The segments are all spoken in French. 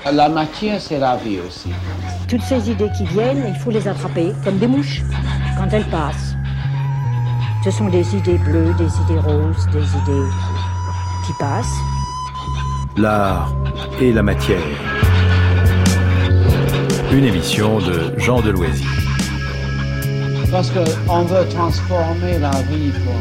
La matière, c'est la vie aussi. Toutes ces idées qui viennent, il faut les attraper comme des mouches quand elles passent. Ce sont des idées bleues, des idées roses, des idées qui passent. L'art et la matière. Une émission de Jean Deloisy. Parce qu'on veut transformer la vie pour...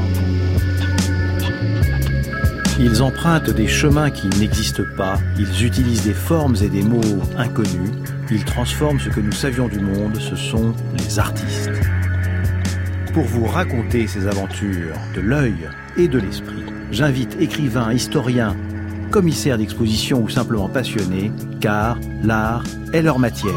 Ils empruntent des chemins qui n'existent pas, ils utilisent des formes et des mots inconnus, ils transforment ce que nous savions du monde, ce sont les artistes. Pour vous raconter ces aventures de l'œil et de l'esprit, j'invite écrivains, historiens, commissaires d'exposition ou simplement passionnés, car l'art est leur matière.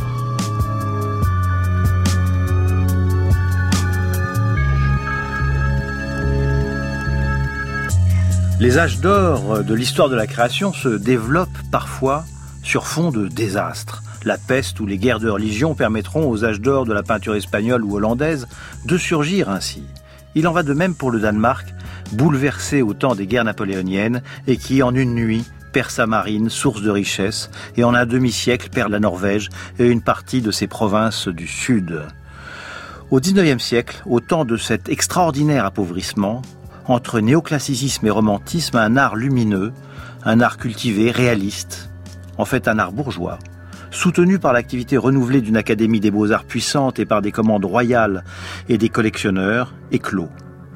Les âges d'or de l'histoire de la création se développent parfois sur fond de désastres. La peste ou les guerres de religion permettront aux âges d'or de la peinture espagnole ou hollandaise de surgir ainsi. Il en va de même pour le Danemark, bouleversé au temps des guerres napoléoniennes et qui, en une nuit, perd sa marine, source de richesse, et en un demi-siècle perd la Norvège et une partie de ses provinces du sud. Au XIXe siècle, au temps de cet extraordinaire appauvrissement, entre néoclassicisme et romantisme, un art lumineux, un art cultivé, réaliste, en fait un art bourgeois, soutenu par l'activité renouvelée d'une académie des beaux-arts puissante et par des commandes royales et des collectionneurs, éclot.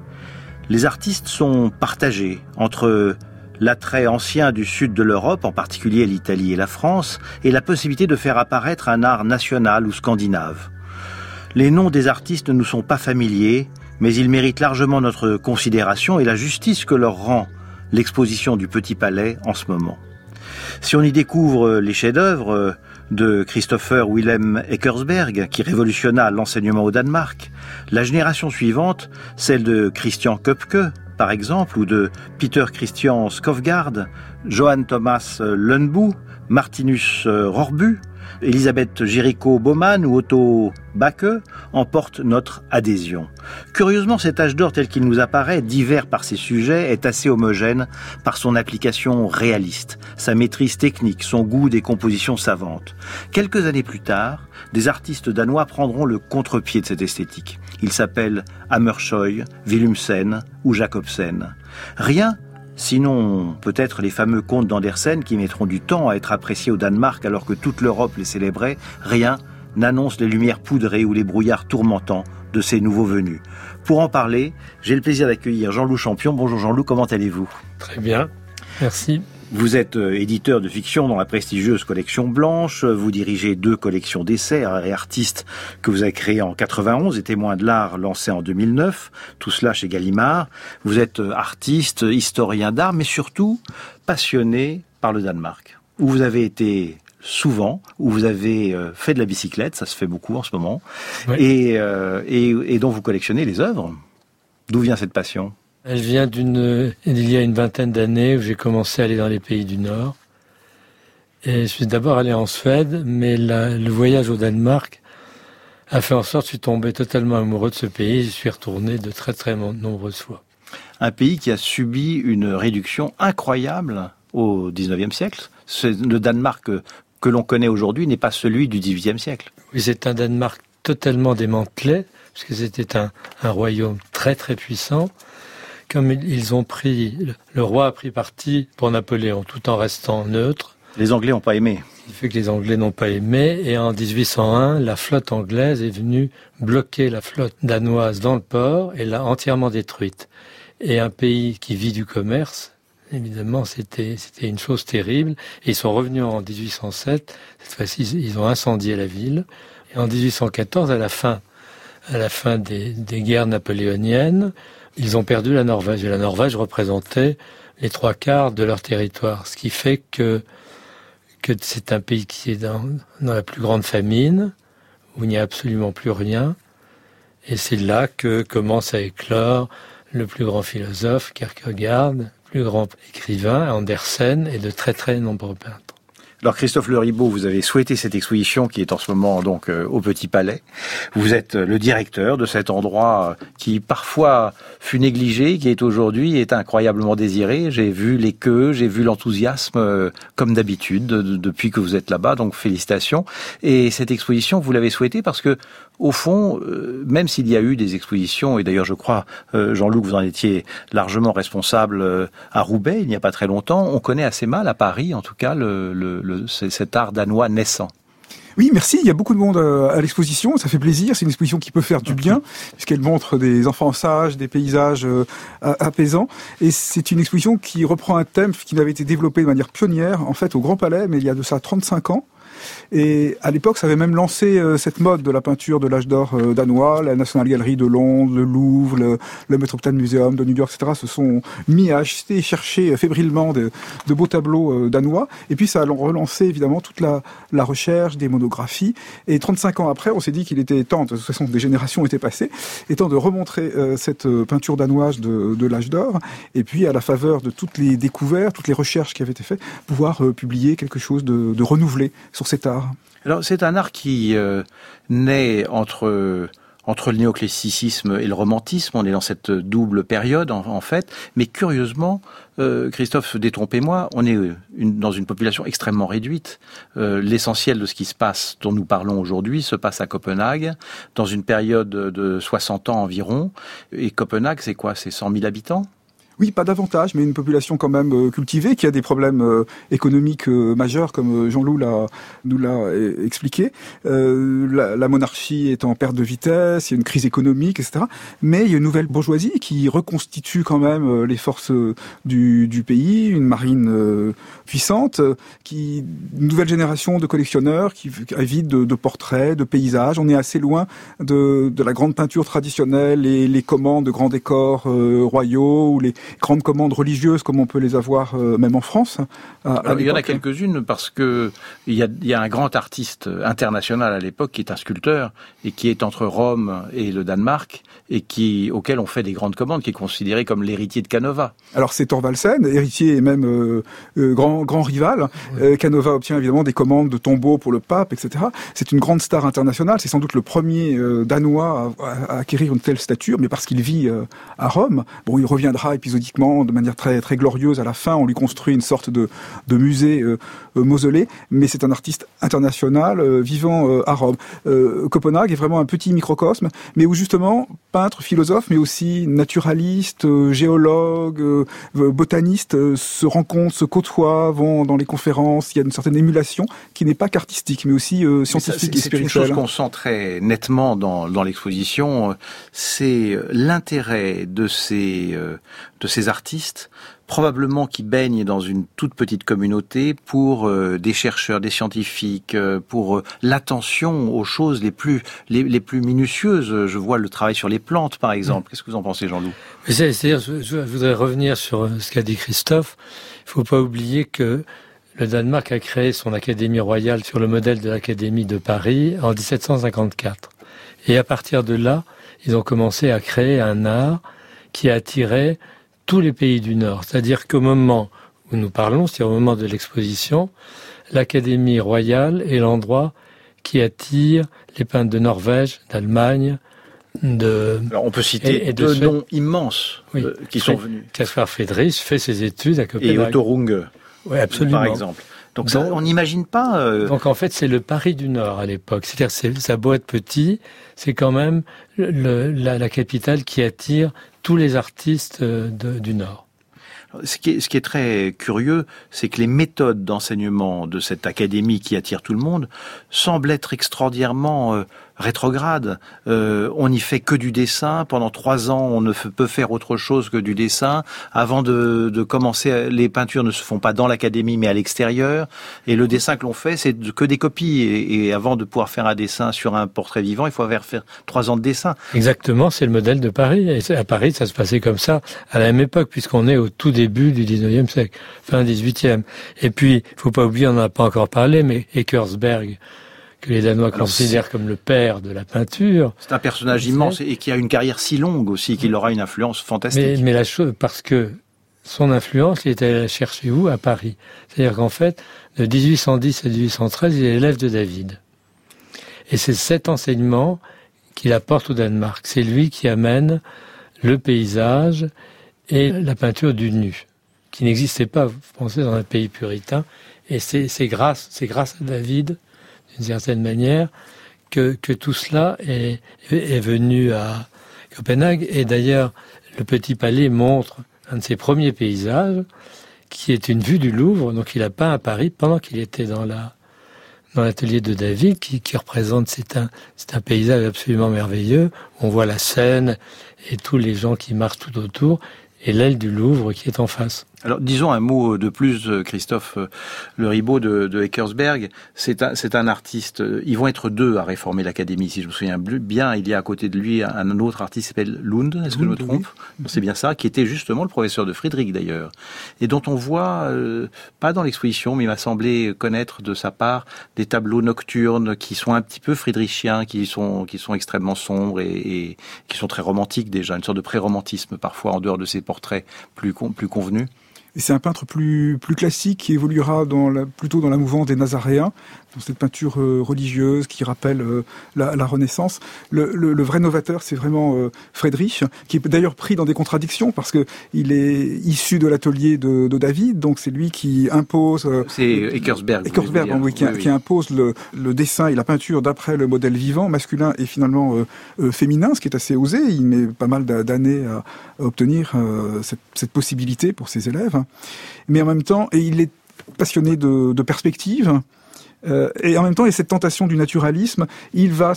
Les artistes sont partagés entre l'attrait ancien du sud de l'Europe, en particulier l'Italie et la France, et la possibilité de faire apparaître un art national ou scandinave. Les noms des artistes ne nous sont pas familiers, mais ils méritent largement notre considération et la justice que leur rend l'exposition du Petit Palais en ce moment. Si on y découvre les chefs-d'œuvre de Christopher Willem Eckersberg, qui révolutionna l'enseignement au Danemark, la génération suivante, celle de Christian Köpke, par exemple, ou de Peter Christian Skovgaard, Johann Thomas Lundboe, Martinus Rorbu, Elisabeth Jericho-Baumann ou Otto Backe emportent notre adhésion. Curieusement, cet âge d'or tel qu'il nous apparaît, divers par ses sujets, est assez homogène par son application réaliste, sa maîtrise technique, son goût des compositions savantes. Quelques années plus tard, des artistes danois prendront le contre-pied de cette esthétique. Ils s'appellent Hammershøi, Willumsen ou Jacobsen. Rien, sinon peut-être les fameux contes d'Andersen qui mettront du temps à être appréciés au Danemark alors que toute l'Europe les célébrait, rien n'annonce les lumières poudrées ou les brouillards tourmentants de ces nouveaux venus. Pour en parler, j'ai le plaisir d'accueillir Jean-Loup Champion. Bonjour Jean-Loup, comment allez-vous ? Très bien, merci. Vous êtes éditeur de fiction dans la prestigieuse collection Blanche. Vous dirigez 2 collections d'essais et artistes que vous avez créées en 91 et Témoins de l'art lancé en 2009. Tout cela chez Gallimard. Vous êtes artiste, historien d'art, mais surtout passionné par le Danemark, où vous avez été souvent, où vous avez fait de la bicyclette, ça se fait beaucoup en ce moment, oui. et dont vous collectionnez les œuvres. D'où vient cette passion ? Elle vient il y a une vingtaine d'années où j'ai commencé à aller dans les pays du Nord. Et je suis d'abord allé en Suède, mais le voyage au Danemark a fait en sorte que je suis tombé totalement amoureux de ce pays. Je suis retourné de très très nombreuses fois. Un pays qui a subi une réduction incroyable au XIXe siècle. Le Danemark que l'on connaît aujourd'hui n'est pas celui du XVIIIe siècle. Oui, c'est un Danemark totalement démantelé, parce que c'était un royaume très très puissant. Comme ils ont le roi a pris parti pour Napoléon, tout en restant neutre. Les Anglais n'ont pas aimé. Il fait que les Anglais n'ont pas aimé, et en 1801, la flotte anglaise est venue bloquer la flotte danoise dans le port et l'a entièrement détruite. Et un pays qui vit du commerce, évidemment, c'était une chose terrible. Et ils sont revenus en 1807. Cette fois-ci, ils ont incendié la ville. Et en 1814, à la fin des guerres napoléoniennes, ils ont perdu la Norvège. Et la Norvège représentait les 3/4 de leur territoire. Ce qui fait que c'est un pays qui est dans la plus grande famine, où il n'y a absolument plus rien. Et c'est là que commence à éclore le plus grand philosophe, Kierkegaard, le plus grand écrivain, Andersen, et de très très nombreux peintres. Alors Christophe Le Ribaud, vous avez souhaité cette exposition qui est en ce moment donc au Petit Palais. Vous êtes le directeur de cet endroit qui parfois fut négligé, qui est aujourd'hui est incroyablement désiré. J'ai vu les queues, j'ai vu l'enthousiasme comme d'habitude depuis que vous êtes là-bas, donc félicitations. Et cette exposition, vous l'avez souhaitée parce que au fond, même s'il y a eu des expositions, et d'ailleurs je crois, Jean-Luc, vous en étiez largement responsable à Roubaix il n'y a pas très longtemps, on connaît assez mal à Paris, en tout cas, cet art danois naissant. Oui, merci. Il y a beaucoup de monde à l'exposition. Ça fait plaisir. C'est une exposition qui peut faire du bien, puisqu'elle montre des enfants sages, des paysages apaisants. Et c'est une exposition qui reprend un thème qui avait été développé de manière pionnière, en fait, au Grand Palais, mais il y a de ça 35 ans. Et à l'époque, ça avait même lancé cette mode de la peinture de l'âge d'or danois. La National Gallery de Londres, le Louvre, le Metropolitan Museum de New York, etc. se sont mis à acheter et chercher fébrilement de beaux tableaux danois. Et puis ça a relancé évidemment toute la recherche, des monographies. Et 35 ans après, on s'est dit qu'il était temps, de toute façon des générations étaient passées, et temps de remontrer cette peinture danoise de l'âge d'or. Et puis à la faveur de toutes les découvertes, toutes les recherches qui avaient été faites, pouvoir publier quelque chose de renouvelé sur cet art. Alors c'est un art qui naît entre le néoclassicisme et le romantisme. On est dans cette double période en fait, mais curieusement, Christophe, détrompez-moi, on est dans une population extrêmement réduite. L'essentiel de ce qui se passe, dont nous parlons aujourd'hui, se passe à Copenhague, dans une période de 60 ans environ. Et Copenhague, c'est quoi? C'est 100 000 habitants? Oui, pas davantage, mais une population quand même cultivée, qui a des problèmes économiques majeurs, comme Jean-Loup nous l'a expliqué. La monarchie est en perte de vitesse, il y a une crise économique, etc. Mais il y a une nouvelle bourgeoisie qui reconstitue quand même les forces du pays, une marine puissante, une nouvelle génération de collectionneurs qui avide de portraits, de paysages. On est assez loin de la grande peinture traditionnelle, les commandes de grands décors royaux ou les grandes commandes religieuses comme on peut les avoir même en France. Alors, il y en a quelques-unes parce que il y a un grand artiste international à l'époque qui est un sculpteur et qui est entre Rome et le Danemark et auquel on fait des grandes commandes, qui est considéré comme l'héritier de Canova. Alors c'est Thorvaldsen, héritier et même grand rival. Canova obtient évidemment des commandes de tombeaux pour le pape, etc. C'est une grande star internationale. C'est sans doute le premier Danois à acquérir une telle stature, mais parce qu'il vit à Rome. Bon, il reviendra épisodiquement de manière très très glorieuse à la fin. On lui construit une sorte de musée mausolée, mais c'est un artiste international vivant à Rome. Copenhague est vraiment un petit microcosme, mais où justement peintres, philosophes, mais aussi naturalistes, géologues, botanistes se rencontrent, se côtoient, vont dans les conférences. Il y a une certaine émulation qui n'est pas qu'artistique, mais aussi scientifique et spirituelle. C'est une chose qu'on sent très nettement dans l'exposition, c'est l'intérêt de ces artistes, probablement qui baignent dans une toute petite communauté, pour des chercheurs, des scientifiques, pour l'attention aux choses les plus minutieuses. Je vois le travail sur les plantes, par exemple. Qu'est-ce que vous en pensez, Jean-Loup? C'est-à-dire, je voudrais revenir sur ce qu'a dit Christophe. Il ne faut pas oublier que le Danemark a créé son Académie royale sur le modèle de l'Académie de Paris en 1754. Et à partir de là, ils ont commencé à créer un art qui attirait tous les pays du Nord. C'est-à-dire qu'au moment où nous parlons, c'est-à-dire au moment de l'exposition, l'Académie royale est l'endroit qui attire les peintres de Norvège, d'Allemagne, Alors on peut citer deux noms immenses qui sont venus. Caspar Friedrich fait ses études à Copenhague. Et Otto Runge, par exemple. Donc ça, on n'imagine pas... Donc en fait, c'est le Paris du Nord à l'époque. C'est-à-dire ça a beau être petit, c'est quand même la capitale qui attire tous les artistes du Nord. Ce qui est très curieux, c'est que les méthodes d'enseignement de cette académie qui attire tout le monde semblent être extraordinairement rétrograde. On n'y fait que du dessin. Pendant 3 ans, on ne peut faire autre chose que du dessin. Avant de commencer, les peintures ne se font pas dans l'académie, mais à l'extérieur. Et le dessin que l'on fait, c'est que des copies. Et avant de pouvoir faire un dessin sur un portrait vivant, il faut faire 3 ans de dessin. Exactement, c'est le modèle de Paris. Et à Paris, ça se passait comme ça à la même époque, puisqu'on est au tout début du 19e siècle, fin 18e. Et puis, il faut pas oublier, on n'en a pas encore parlé, mais Eckersberg, que les Danois considèrent comme le père de la peinture. C'est un personnage immense et qui a une carrière si longue aussi, qu'il aura une influence fantastique. Mais la chose, parce que son influence, il est allé la chercher où? À Paris. C'est-à-dire qu'en fait, de 1810 à 1813, il est l'élève de David. Et c'est cet enseignement qu'il apporte au Danemark. C'est lui qui amène le paysage et la peinture du nu, qui n'existait pas, vous pensez, dans un pays puritain. Et c'est grâce à David, d'une certaine manière, que tout cela est venu à Copenhague. Et d'ailleurs, le Petit Palais montre un de ses premiers paysages, qui est une vue du Louvre. Donc il a peint à Paris pendant qu'il était dans l'atelier de David, qui représente, c'est un paysage absolument merveilleux. On voit la Seine et tous les gens qui marchent tout autour, et l'aile du Louvre qui est en face. Alors, disons un mot de plus, Christophe Le Ribaud de Eckersberg. C'est un artiste. Ils vont être deux à réformer l'Académie, si je me souviens bien. Il y a à côté de lui un autre artiste qui s'appelle Lund, est-ce que je me trompe? Oui. C'est bien ça, qui était justement le professeur de Friedrich, d'ailleurs. Et dont on voit, pas dans l'exposition, mais il m'a semblé connaître de sa part des tableaux nocturnes qui sont un petit peu friedrichiens, qui sont extrêmement sombres et qui sont très romantiques déjà, une sorte de pré-romantisme parfois en dehors de ces portraits plus convenus. Et c'est un peintre plus classique qui évoluera plutôt dans la mouvance des Nazaréens, dans cette peinture religieuse qui rappelle la Renaissance. Le vrai novateur, c'est vraiment Friedrich, qui est d'ailleurs pris dans des contradictions parce que il est issu de l'atelier de David, donc c'est lui qui impose. C'est Eckersberg. Eckersberg, oui, qui impose le dessin et la peinture d'après le modèle vivant, masculin et finalement féminin, ce qui est assez osé. Il met pas mal d'années à obtenir cette possibilité pour ses élèves. Mais en même temps, et il est passionné de perspective, et en même temps, il y a cette tentation du naturalisme. Il va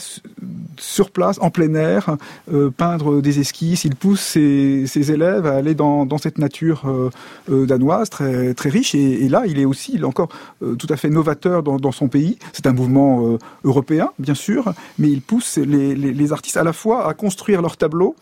sur place, en plein air, peindre des esquisses. Il pousse ses élèves à aller dans cette nature danoise très très riche. Et là, il est encore tout à fait novateur dans son pays. C'est un mouvement européen, bien sûr, mais il pousse les artistes à la fois à construire leurs tableaux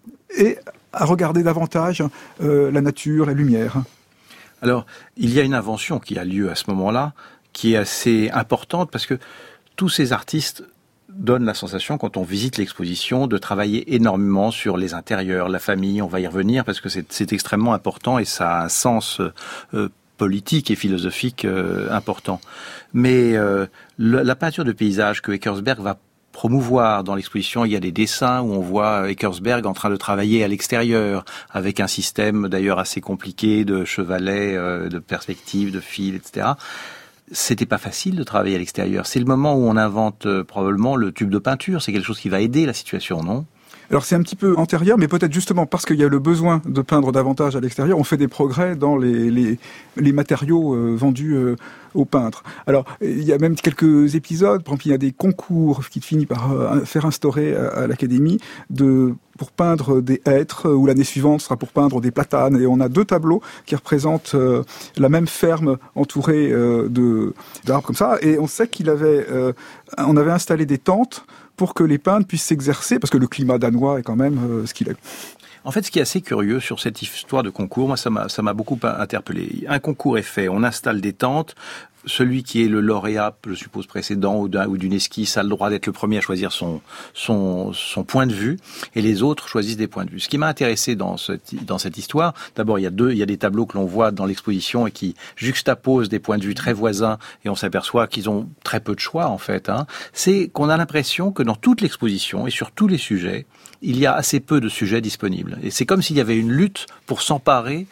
et à regarder davantage la nature, la lumière. Alors, il y a une invention qui a lieu à ce moment-là, qui est assez importante, parce que tous ces artistes donnent la sensation, quand on visite l'exposition, de travailler énormément sur les intérieurs, la famille. On va y revenir, parce que c'est extrêmement important, et ça a un sens politique et philosophique important. Mais la peinture de paysage que Eckersberg va promouvoir dans l'exposition, il y a des dessins où on voit Eckersberg en train de travailler à l'extérieur, avec un système d'ailleurs assez compliqué de chevalets, de perspectives, de fils, etc. C'était pas facile de travailler à l'extérieur. C'est le moment où on invente probablement le tube de peinture. C'est quelque chose qui va aider la situation, non ? Alors c'est un petit peu antérieur, mais peut-être justement parce qu'il y a le besoin de peindre davantage à l'extérieur, on fait des progrès dans les matériaux vendus aux peintres. Alors il y a même quelques épisodes, par exemple il y a des concours qui finissent par faire instaurer à l'Académie pour peindre des hêtres, ou l'année suivante sera pour peindre des platanes, et on a 2 tableaux qui représentent la même ferme entourée d'arbres comme ça, et on sait on avait installé des tentes pour que les peintres puissent s'exercer, parce que le climat danois est quand même ce qu'il est. En fait, ce qui est assez curieux sur cette histoire de concours, moi ça m'a beaucoup interpellé. Un concours est fait, on installe des tentes. Celui qui est le lauréat, je suppose précédent ou d'une esquisse, a le droit d'être le premier à choisir son point de vue, et les autres choisissent des points de vue. Ce qui m'a intéressé dans cette histoire, d'abord il y a des tableaux que l'on voit dans l'exposition et qui juxtaposent des points de vue très voisins, et on s'aperçoit qu'ils ont très peu de choix en fait. C'est qu'on a l'impression que dans toute l'exposition et sur tous les sujets, il y a assez peu de sujets disponibles. Et c'est comme s'il y avait une lutte pour s'emparer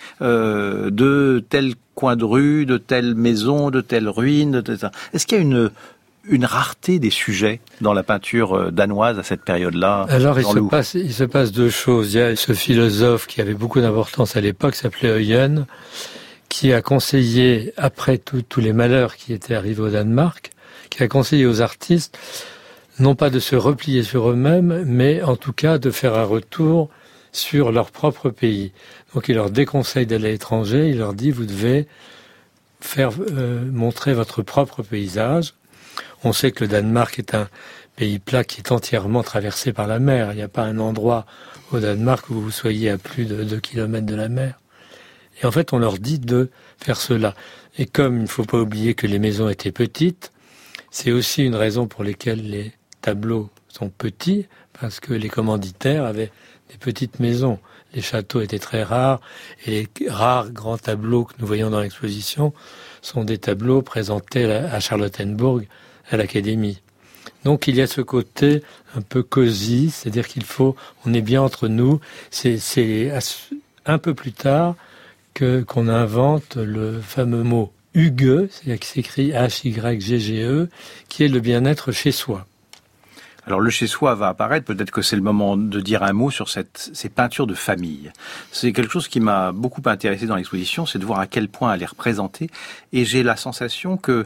de tel coin de rue, de telle maison, de telle ruine. Est-ce qu'il y a une rareté des sujets dans la peinture danoise à cette période-là? Alors il se passe 2 choses. Il y a ce philosophe qui avait beaucoup d'importance à l'époque, s'appelait Øyen, qui a conseillé, après tous les malheurs qui étaient arrivés au Danemark, qui a conseillé aux artistes non pas de se replier sur eux-mêmes, mais en tout cas de faire un retour sur leur propre pays. Donc il leur déconseille d'aller à l'étranger, il leur dit vous devez faire montrer votre propre paysage. On sait que le Danemark est un pays plat qui est entièrement traversé par la mer. Il n'y a pas un endroit au Danemark où vous soyez à plus de 2 kilomètres de la mer. Et en fait on leur dit de faire cela. Et comme il ne faut pas oublier que les maisons étaient petites, c'est aussi une raison pour laquelle les tableaux sont petits, parce que les commanditaires avaient des petites maisons. les châteaux étaient très rares, et les rares grands tableaux que nous voyons dans l'exposition sont des tableaux présentés à Charlottenburg, à l'Académie. Donc il y a ce côté un peu cosy, c'est-à-dire on est bien entre nous. C'est un peu plus tard qu'on invente le fameux mot Hygge, c'est-à-dire qui s'écrit H-Y-G-G-E, qui est le bien-être chez soi. Alors le chez-soi va apparaître, peut-être que c'est le moment de dire un mot sur ces peintures de famille. C'est quelque chose qui m'a beaucoup intéressé dans l'exposition, c'est de voir à quel point elle est représentée, et j'ai la sensation que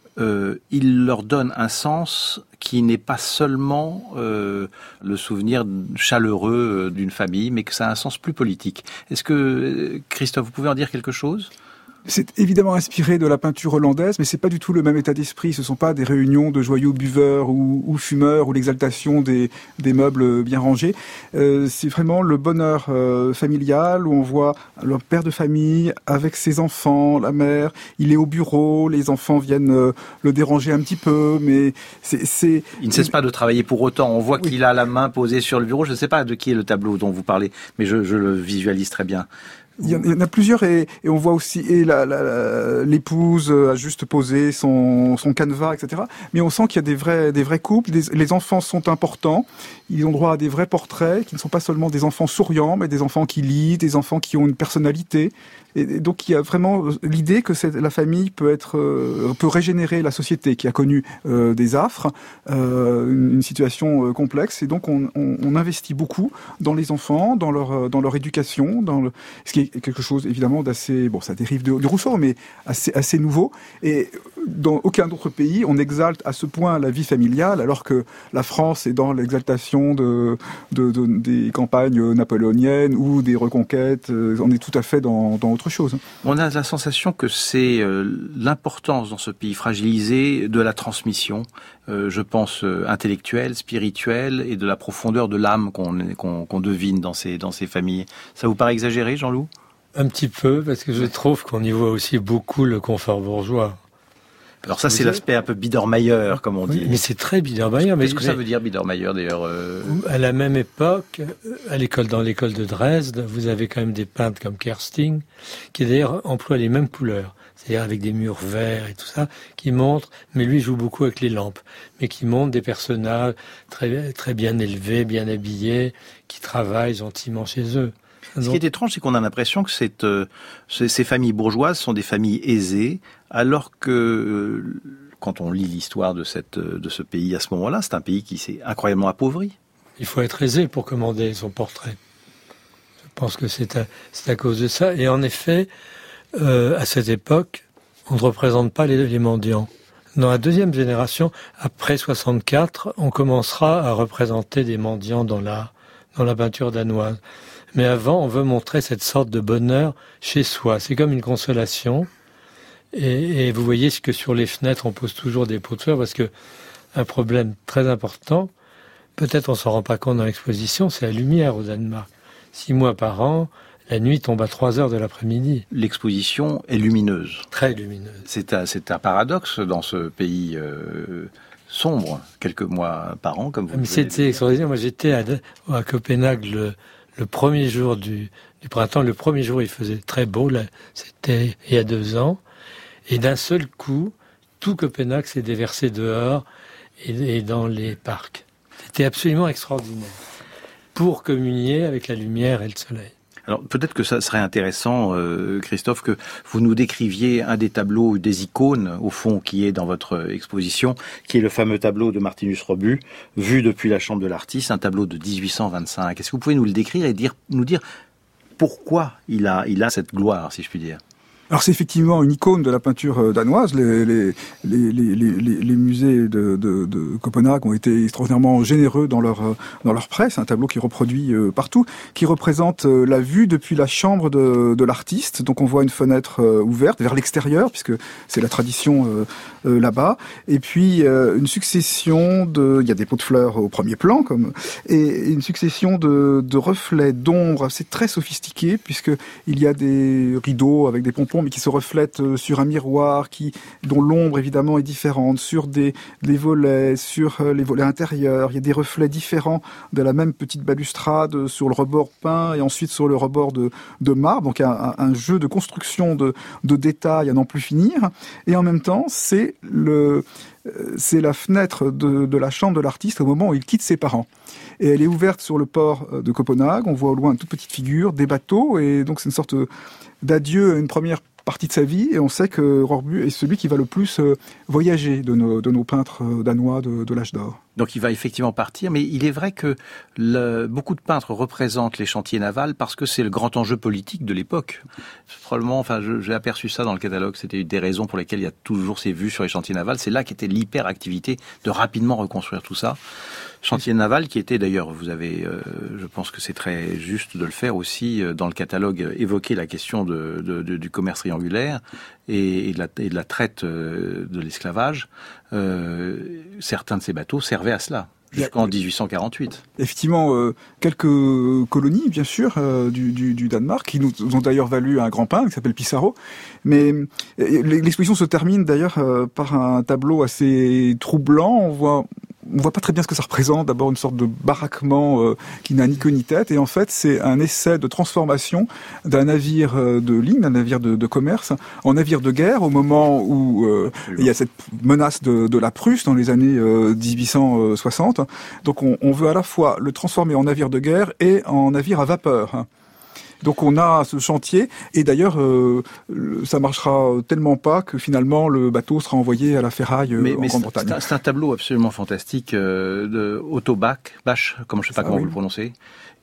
il leur donne un sens qui n'est pas seulement le souvenir chaleureux d'une famille, mais que ça a un sens plus politique. Est-ce que, Christophe, vous pouvez en dire quelque chose ? C'est évidemment inspiré de la peinture hollandaise, mais c'est pas du tout le même état d'esprit. Ce sont pas des réunions de joyeux buveurs ou fumeurs ou l'exaltation des meubles bien rangés. C'est vraiment le bonheur familial où on voit le père de famille avec ses enfants, la mère. Il est au bureau, les enfants viennent le déranger un petit peu, mais c'est. Il ne cesse pas de travailler pour autant. On voit qu'il a la main posée sur le bureau. Je ne sais pas de qui est le tableau dont vous parlez, mais je le visualise très bien. Il y en a plusieurs et on voit aussi l'épouse a juste posé son canevas, etc. Mais on sent qu'il y a des vrais couples. Les enfants sont importants. Ils ont droit à des vrais portraits qui ne sont pas seulement des enfants souriants, mais des enfants qui lisent, des enfants qui ont une personnalité. Et donc il y a vraiment l'idée que la famille peut régénérer la société qui a connu des affres, une situation complexe. Et donc on investit beaucoup dans les enfants, dans leur éducation, ce qui est quelque chose évidemment d'assez, ça dérive de Rousseau, mais assez nouveau. Et dans aucun autre pays on exalte à ce point la vie familiale, alors que la France est dans l'exaltation des campagnes napoléoniennes ou des reconquêtes. On est tout à fait dans autre chose. On a la sensation que c'est l'importance dans ce pays fragilisé de la transmission, je pense intellectuelle, spirituelle, et de la profondeur de l'âme qu'on devine dans ces familles. Ça vous paraît exagéré, Jean-Loup ? Un petit peu, parce que je trouve qu'on y voit aussi beaucoup le confort bourgeois. Alors ça, c'est l'aspect un peu Biedermeier, comme on dit. Mais c'est très Biedermeier. Qu'est-ce que ça veut dire, Biedermeier, d'ailleurs À la même époque, dans l'école de Dresde, vous avez quand même des peintres comme Kersting, qui d'ailleurs emploient les mêmes couleurs, c'est-à-dire avec des murs verts et tout ça, qui montrent, mais lui joue beaucoup avec les lampes, mais qui montrent des personnages très, très bien élevés, bien habillés, qui travaillent gentiment chez eux. Ce qui est étrange, c'est qu'on a l'impression que ces familles bourgeoises sont des familles aisées, alors que quand on lit l'histoire de ce pays à ce moment-là, c'est un pays qui s'est incroyablement appauvri. Il faut être aisé pour commander son portrait. Je pense que c'est à cause de ça. Et en effet, à cette époque, on ne représente pas les mendiants. Dans la deuxième génération, après 64, on commencera à représenter des mendiants dans la peinture danoise. Mais avant, on veut montrer cette sorte de bonheur chez soi. C'est comme une consolation. Et vous voyez que sur les fenêtres, on pose toujours des pots de fleurs, parce que un problème très important, peut-être on s'en rend pas compte dans l'exposition, c'est la lumière au Danemark. 6 mois par an, la nuit tombe à 3 heures de l'après-midi. L'exposition est lumineuse. Très lumineuse. C'est un paradoxe dans ce pays sombre, quelques mois par an, comme vous le dites. C'était extraordinaire. Moi, j'étais à Copenhague le premier jour du printemps. Le premier jour, il faisait très beau. Là, c'était il y a 2 ans. Et d'un seul coup, tout Copenhague s'est déversé dehors et dans les parcs. C'était absolument extraordinaire. Pour communier avec la lumière et le soleil. Alors peut-être que ça serait intéressant, Christophe, que vous nous décriviez un des tableaux, des icônes, au fond, qui est dans votre exposition, qui est le fameux tableau de Martinus Robu, vu depuis la chambre de l'artiste, un tableau de 1825. Est-ce que vous pouvez nous le décrire et nous dire pourquoi il a cette gloire, si je puis dire ? Alors c'est effectivement une icône de la peinture danoise. Les musées de Copenhague ont été extraordinairement généreux dans leur presse. Un tableau qui reproduit partout, qui représente la vue depuis la chambre de l'artiste. Donc on voit une fenêtre ouverte vers l'extérieur, puisque c'est la tradition là-bas. Et puis une succession il y a des pots de fleurs au premier plan, et une succession de reflets d'ombre. C'est très sophistiqué, puisque il y a des rideaux avec des pompons. fond, mais qui se reflètent sur un miroir, dont l'ombre évidemment est différente, sur des volets, sur les volets intérieurs. Il y a des reflets différents de la même petite balustrade sur le rebord peint et ensuite sur le rebord de marbre. Donc il y a un jeu de construction de détails à n'en plus finir. Et en même temps, c'est la fenêtre de la chambre de l'artiste au moment où il quitte ses parents. Et elle est ouverte sur le port de Copenhague. On voit au loin une toute petite figure, des bateaux, et donc c'est une sorte d'adieu à une première partie de sa vie. Et on sait que Rørbye est celui qui va le plus voyager de nos peintres danois de l'âge d'or. Donc il va effectivement partir, mais il est vrai que beaucoup de peintres représentent les chantiers navals parce que c'est le grand enjeu politique de l'époque. Probablement, j'ai aperçu ça dans le catalogue, c'était une des raisons pour lesquelles il y a toujours ces vues sur les chantiers navals. C'est là qu'était l'hyperactivité de rapidement reconstruire tout ça. Chantier naval qui était d'ailleurs, vous avez, je pense que c'est très juste de le faire aussi, dans le catalogue, évoquer la question du commerce triangulaire et de la traite de l'esclavage. Certains de ces bateaux servaient à cela. Jusqu'en 1848. Effectivement, quelques colonies, bien sûr, du Danemark, qui nous ont d'ailleurs valu un grand peintre qui s'appelle Pissarro. Mais l'exposition se termine d'ailleurs par un tableau assez troublant. On voit pas très bien ce que ça représente. D'abord une sorte de baraquement qui n'a ni queue ni tête. Et en fait, c'est un essai de transformation d'un navire de ligne, d'un navire de commerce, en navire de guerre, au moment où il y a cette menace de la Prusse dans les années 1860. Donc on veut à la fois le transformer en navire de guerre et en navire à vapeur. Donc on a ce chantier, et d'ailleurs ça marchera tellement pas que finalement le bateau sera envoyé à la ferraille en Grande-Bretagne. C'est un tableau absolument fantastique de Otto Bach, comme je sais pas comment vous le prononcez.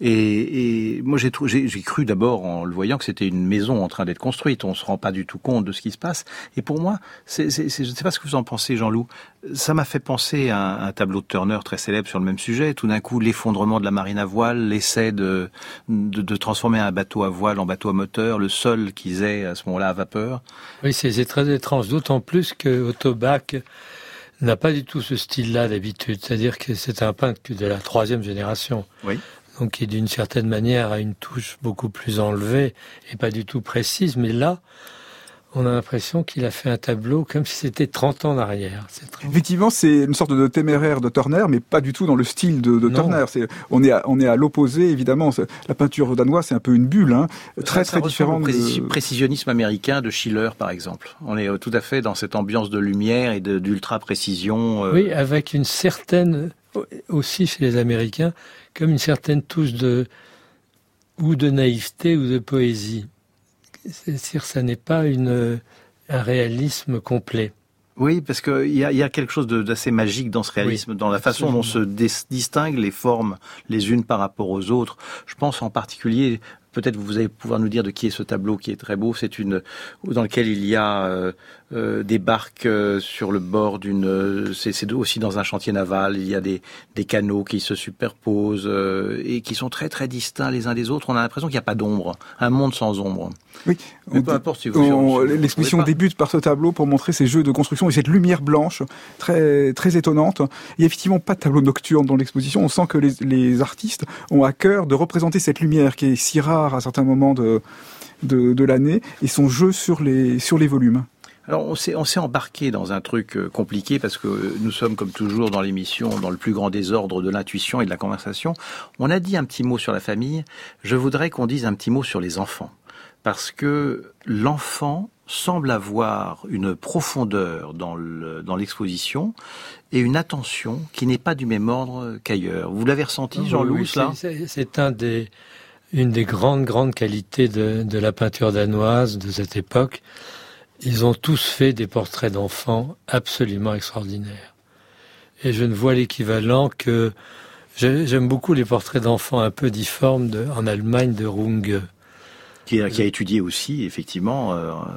Et moi j'ai cru d'abord en le voyant que c'était une maison en train d'être construite. On se rend pas du tout compte de ce qui se passe. Et pour moi, je ne sais pas ce que vous en pensez, Jean-Loup. Ça m'a fait penser à un tableau de Turner très célèbre sur le même sujet. Tout d'un coup, l'effondrement de la marine à voile, l'essai de transformer un bateau à voile en bateau à moteur, le seul qu'ils aient à ce moment-là à vapeur. Oui, c'est très étrange. D'autant plus que Otto Bach n'a pas du tout ce style-là d'habitude. C'est-à-dire que c'est un peintre de la 3e génération. Oui. Donc qui d'une certaine manière a une touche beaucoup plus enlevée et pas du tout précise. Mais là, on a l'impression qu'il a fait un tableau comme si c'était 30 ans en arrière. Effectivement, c'est une sorte de téméraire de Turner, mais pas du tout dans le style de Turner. On est à l'opposé, évidemment. La peinture danoise, c'est un peu une bulle, très différente. Au précisionnisme américain de Schiller, par exemple. On est tout à fait dans cette ambiance de lumière et d'ultra précision. Oui, avec une certaine, aussi chez les Américains, comme une certaine touche de naïveté ou de poésie. C'est-à-dire que ça n'est pas un réalisme complet. Oui, parce qu'il y a quelque chose d'assez magique dans ce réalisme, dans la façon dont se distinguent les formes les unes par rapport aux autres. Je pense en particulier, peut-être vous allez pouvoir nous dire de qui est ce tableau qui est très beau, dans lequel il y a des barques sur le bord c'est aussi dans un chantier naval, il y a des canaux qui se superposent et qui sont très très distincts les uns des autres. On a l'impression qu'il n'y a pas d'ombre, un monde sans ombre. Oui, peu importe si l'exposition débute par ce tableau pour montrer ces jeux de construction et cette lumière blanche très très étonnante. Il n'y a effectivement pas de tableau nocturne dans l'exposition. On sent que les artistes ont à cœur de représenter cette lumière qui est si rare à certains moments de l'année et son jeu sur les volumes. Alors on s'est embarqué dans un truc compliqué parce que nous sommes comme toujours dans l'émission dans le plus grand désordre de l'intuition et de la conversation. On a dit un petit mot sur la famille. Je voudrais qu'on dise un petit mot sur les enfants parce que l'enfant semble avoir une profondeur dans l'exposition et une attention qui n'est pas du même ordre qu'ailleurs. Vous l'avez ressenti, Jean-Loup, cela ? C'est une des grandes qualités de la peinture danoise de cette époque. Ils ont tous fait des portraits d'enfants absolument extraordinaires. Et je ne vois l'équivalent que... J'aime beaucoup les portraits d'enfants un peu difformes en Allemagne de Runge. Qui a étudié aussi, effectivement,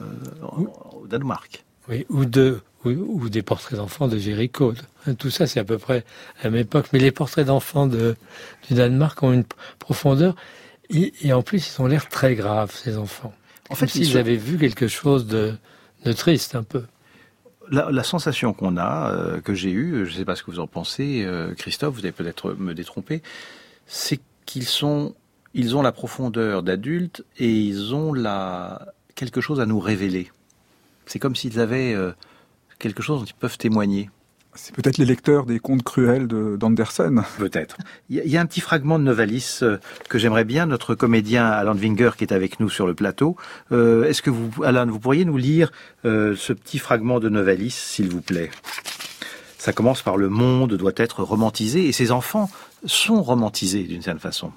au Danemark. Oui, ou des portraits d'enfants de Géricault. Tout ça, c'est à peu près à la même époque. Mais les portraits d'enfants du Danemark ont une profondeur. Et en plus, ils ont l'air très graves, ces enfants. En fait, s'ils avaient vu quelque chose de triste, un peu. La sensation qu'on a, que j'ai eue, je ne sais pas ce que vous en pensez, Christophe, vous allez peut-être me détromper, c'est qu'ils ont la profondeur d'adultes et ils ont quelque chose à nous révéler. C'est comme s'ils avaient quelque chose dont ils peuvent témoigner. C'est peut-être les lecteurs des contes cruels d'Andersen. Peut-être. Il y a un petit fragment de Novalis que j'aimerais bien, notre comédien Alan Winger qui est avec nous sur le plateau. Est-ce que vous, Alan, vous pourriez nous lire ce petit fragment de Novalis, s'il vous plaît ? Ça commence par « Le monde doit être romantisé » et ces enfants sont romantisés d'une certaine façon.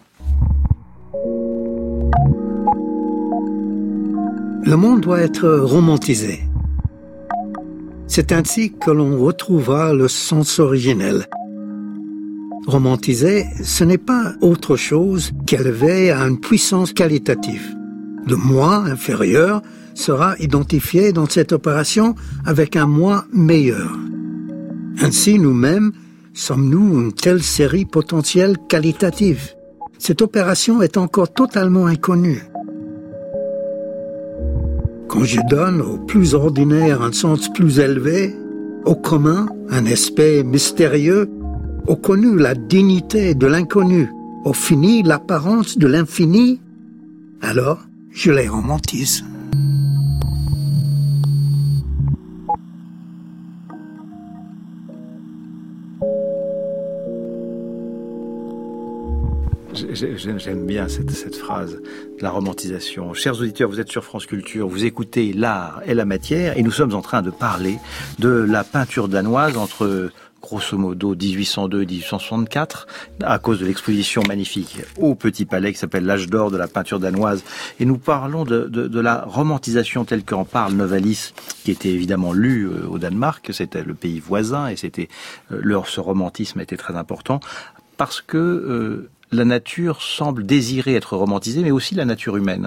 Le monde doit être romantisé. C'est ainsi que l'on retrouvera le sens originel. Romantiser, ce n'est pas autre chose qu'élever à une puissance qualitative. Le moi inférieur sera identifié dans cette opération avec un moi meilleur. Ainsi, nous-mêmes, sommes-nous une telle série potentielle qualitative. Cette opération est encore totalement inconnue. Quand je donne au plus ordinaire un sens plus élevé, au commun un aspect mystérieux, au connu la dignité de l'inconnu, au fini l'apparence de l'infini, alors je les romantise. J'aime bien cette phrase, la romantisation. Chers auditeurs, vous êtes sur France Culture, vous écoutez L'art et la matière, et nous sommes en train de parler de la peinture danoise entre, grosso modo, 1802 et 1864, à cause de l'exposition magnifique au Petit Palais qui s'appelle L'âge d'or de la peinture danoise. Et nous parlons de la romantisation telle qu'en parle Novalis, qui était évidemment lu au Danemark, c'était le pays voisin, et ce romantisme était très important, parce que la nature semble désirer être romantisée, mais aussi la nature humaine.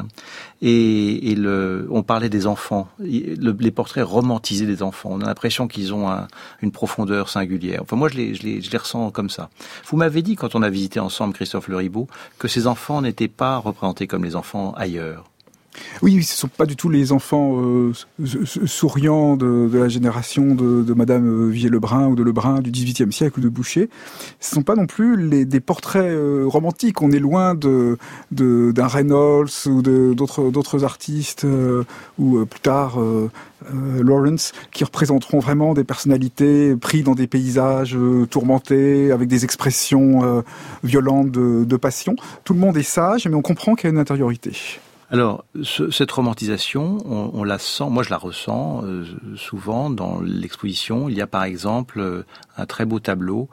On parlait des enfants, les portraits romantisés des enfants. On a l'impression qu'ils ont une profondeur singulière. Enfin, moi, je les ressens comme ça. Vous m'avez dit, quand on a visité ensemble Christophe Le Ribaud, que ces enfants n'étaient pas représentés comme les enfants ailleurs. Oui, ce ne sont pas du tout les enfants souriants de la génération de Madame Vigier-Lebrun ou de Lebrun du XVIIIe siècle ou de Boucher. Ce ne sont pas non plus des portraits romantiques. On est loin d'un Reynolds ou d'autres artistes ou plus tard Lawrence, qui représenteront vraiment des personnalités prises dans des paysages tourmentés avec des expressions violentes de passion. Tout le monde est sage, mais on comprend qu'il y a une intériorité. Alors, cette romantisation, on la sent, moi je la ressens souvent dans l'exposition. Il y a par exemple un très beau tableau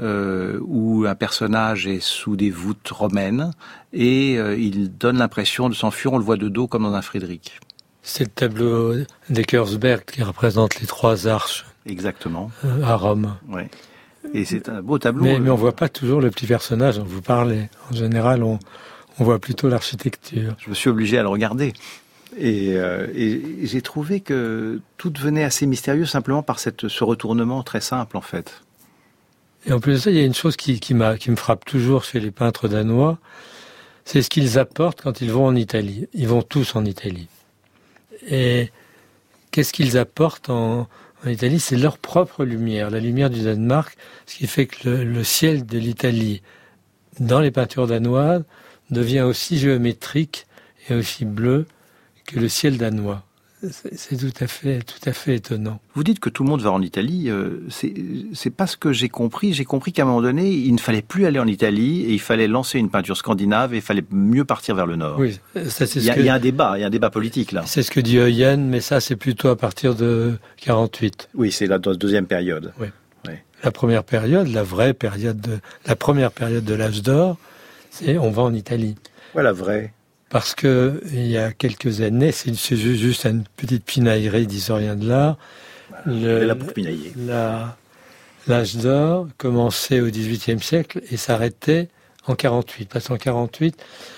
où un personnage est sous des voûtes romaines et il donne l'impression de s'enfuir, on le voit de dos comme dans un Frédéric. C'est le tableau d'Eckersberg qui représente les 3 arches. Exactement. À Rome. Ouais. Et c'est un beau tableau. Mais on voit pas toujours le petit personnage dont vous parlez. En général, on voit plutôt l'architecture. Je me suis obligé à le regarder. Et j'ai trouvé que tout devenait assez mystérieux simplement par ce retournement très simple, en fait. Et en plus de ça, il y a une chose qui me frappe toujours chez les peintres danois, c'est ce qu'ils apportent quand ils vont en Italie. Ils vont tous en Italie. Et qu'est-ce qu'ils apportent en Italie ? C'est leur propre lumière, la lumière du Danemark, ce qui fait que le ciel de l'Italie, dans les peintures danoises, devient aussi géométrique et aussi bleu que le ciel danois. C'est tout à fait étonnant. Vous dites que tout le monde va en Italie, c'est pas ce que j'ai compris. J'ai compris qu'à un moment donné, il ne fallait plus aller en Italie et il fallait lancer une peinture scandinave et il fallait mieux partir vers le nord. Oui, ça c'est il y a un débat politique là. C'est ce que dit Euyen, mais ça c'est plutôt à partir de 48. Oui, c'est la deuxième période. Oui. Oui. La première période, la première période de l'âge d'or, c'est on va en Italie. Voilà, vrai. Parce que il y a quelques années, c'est juste une petite pinaillerie d'historien de l'art. Là pour pinailler. L'âge d'or commençait au XVIIIe siècle et s'arrêtait en 48. Parce qu'en 48,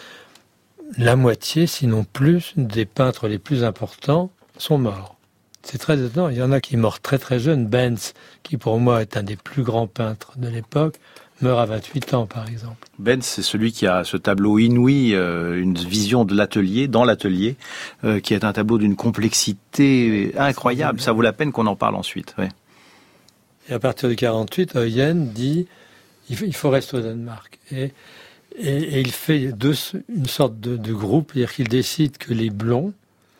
la moitié, sinon plus, des peintres les plus importants sont morts. C'est très étonnant. Il y en a qui meurent très très jeunes. Benz, qui pour moi est un des plus grands peintres de l'époque, meurt à 28 ans, par exemple. Benz, c'est celui qui a ce tableau inouï, une vision de l'atelier, dans l'atelier, qui est un tableau d'une complexité incroyable. Ça vaut la peine qu'on en parle ensuite. Ouais. Et à partir de 48, Euyen dit il faut rester au Danemark. Et il fait une sorte de groupe, c'est-à-dire qu'il décide que les blonds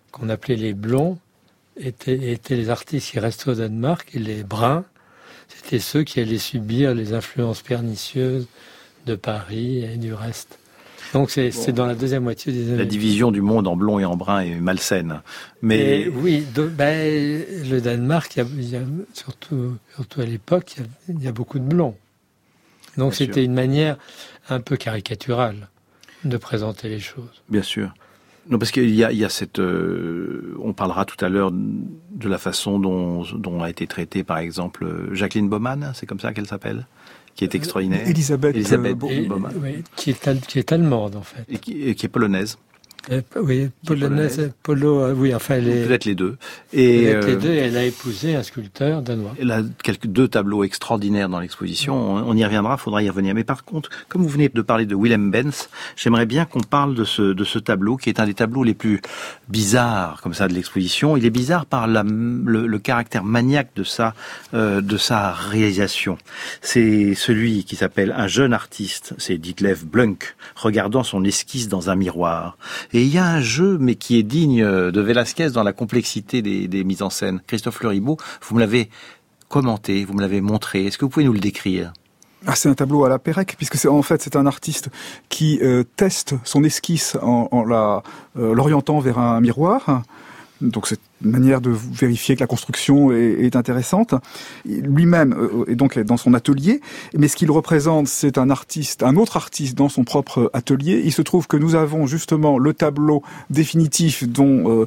qu'on appelait les blonds étaient les artistes qui restaient au Danemark, et les bruns, c'était ceux qui allaient subir les influences pernicieuses de Paris et du reste. Donc c'est dans la deuxième moitié des années. La division du monde en blond et en brun est malsaine. Mais oui, le Danemark, il y a surtout à l'époque, il y a beaucoup de blonds. Donc Bien c'était sûr. une manière un peu caricaturale de présenter les choses. Bien sûr. Non, parce qu'il y a cette... on parlera tout à l'heure de la façon dont a été traitée, par exemple, Jacqueline Baumann, c'est comme ça qu'elle s'appelle, qui est extraordinaire. Elisabeth Baumann. Oui, qui est allemande, en fait. Et qui est polonaise. Oui, polonaise, oui, enfin, elle est... Peut-être les deux. Et Peut-être les deux, elle a épousé un sculpteur danois. Elle a deux tableaux extraordinaires dans l'exposition. On y reviendra, il faudra y revenir. Mais par contre, comme vous venez de parler de Willem Benz, j'aimerais bien qu'on parle de ce tableau, qui est un des tableaux les plus bizarres, comme ça, de l'exposition. Il est bizarre par le caractère maniaque de sa réalisation. C'est celui qui s'appelle Un jeune artiste, c'est Ditlev Blunk, regardant son esquisse dans un miroir. Et il y a un jeu, mais qui est digne de Velázquez dans la complexité des mises en scène. Christophe Fleuribaud, vous me l'avez commenté, vous me l'avez montré. Est-ce que vous pouvez nous le décrire ? C'est un tableau à la Pérec, puisque c'est un artiste qui teste son esquisse en l'orientant vers un miroir. Donc c'est une manière de vérifier que la construction est intéressante. Lui-même est donc dans son atelier, mais ce qu'il représente, c'est un autre artiste dans son propre atelier. Il se trouve que nous avons justement le tableau définitif dont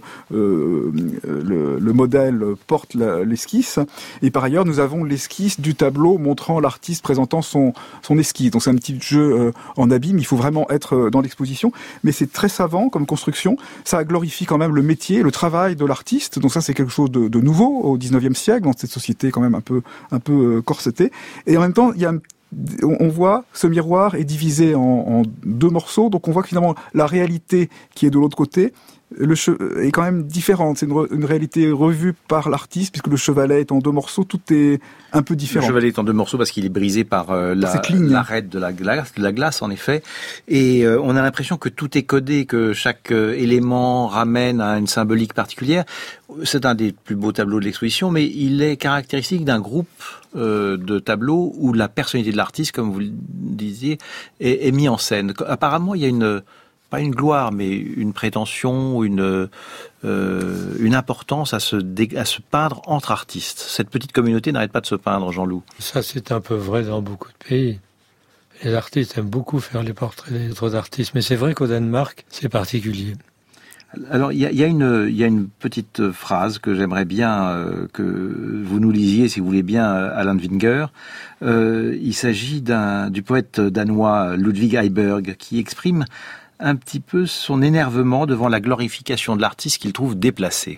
le modèle porte l'esquisse, et par ailleurs nous avons l'esquisse du tableau montrant l'artiste présentant son esquisse. Donc c'est un petit jeu en abîme, il faut vraiment être dans l'exposition, mais c'est très savant comme construction, ça glorifie quand même le métier, le travail de l'artiste. Donc ça, c'est quelque chose de nouveau au 19e siècle, dans cette société quand même un peu corsetée. Et en même temps, on voit ce miroir est divisé en deux morceaux. Donc on voit que finalement, la réalité qui est de l'autre côté est quand même différente. C'est une réalité revue par l'artiste, puisque le chevalet est en deux morceaux, tout est un peu différent. Le chevalet est en deux morceaux parce qu'il est brisé par l'arête de la glace, en effet. Et on a l'impression que tout est codé, que chaque élément ramène à une symbolique particulière. C'est un des plus beaux tableaux de l'exposition, mais il est caractéristique d'un groupe de tableaux où la personnalité de l'artiste, comme vous le disiez, est mise en scène. Apparemment, il y a pas une gloire, mais une prétention, une importance à se peindre entre artistes. Cette petite communauté n'arrête pas de se peindre, Jean-Loup. Ça, c'est un peu vrai dans beaucoup de pays. Les artistes aiment beaucoup faire les portraits des autres artistes, mais c'est vrai qu'au Danemark, c'est particulier. Alors, il y a une petite phrase que j'aimerais bien que vous nous lisiez, si vous voulez bien, Alain de Winger. Il s'agit du poète danois Ludwig Heiberg, qui exprime un petit peu son énervement devant la glorification de l'artiste qu'il trouve déplacée.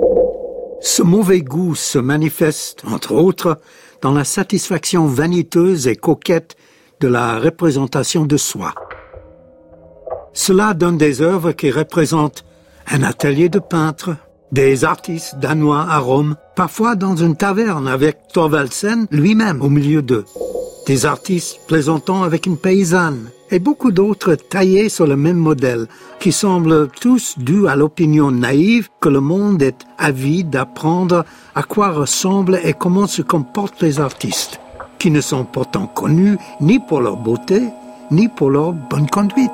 Ce mauvais goût se manifeste, entre autres, dans la satisfaction vaniteuse et coquette de la représentation de soi. Cela donne des œuvres qui représentent un atelier de peintre, des artistes danois à Rome, parfois dans une taverne avec Thorvaldsen lui-même au milieu d'eux, des artistes plaisantant avec une paysanne, et beaucoup d'autres taillés sur le même modèle, qui semblent tous dus à l'opinion naïve que le monde est avide d'apprendre à quoi ressemblent et comment se comportent les artistes, qui ne sont pourtant connus ni pour leur beauté, ni pour leur bonne conduite.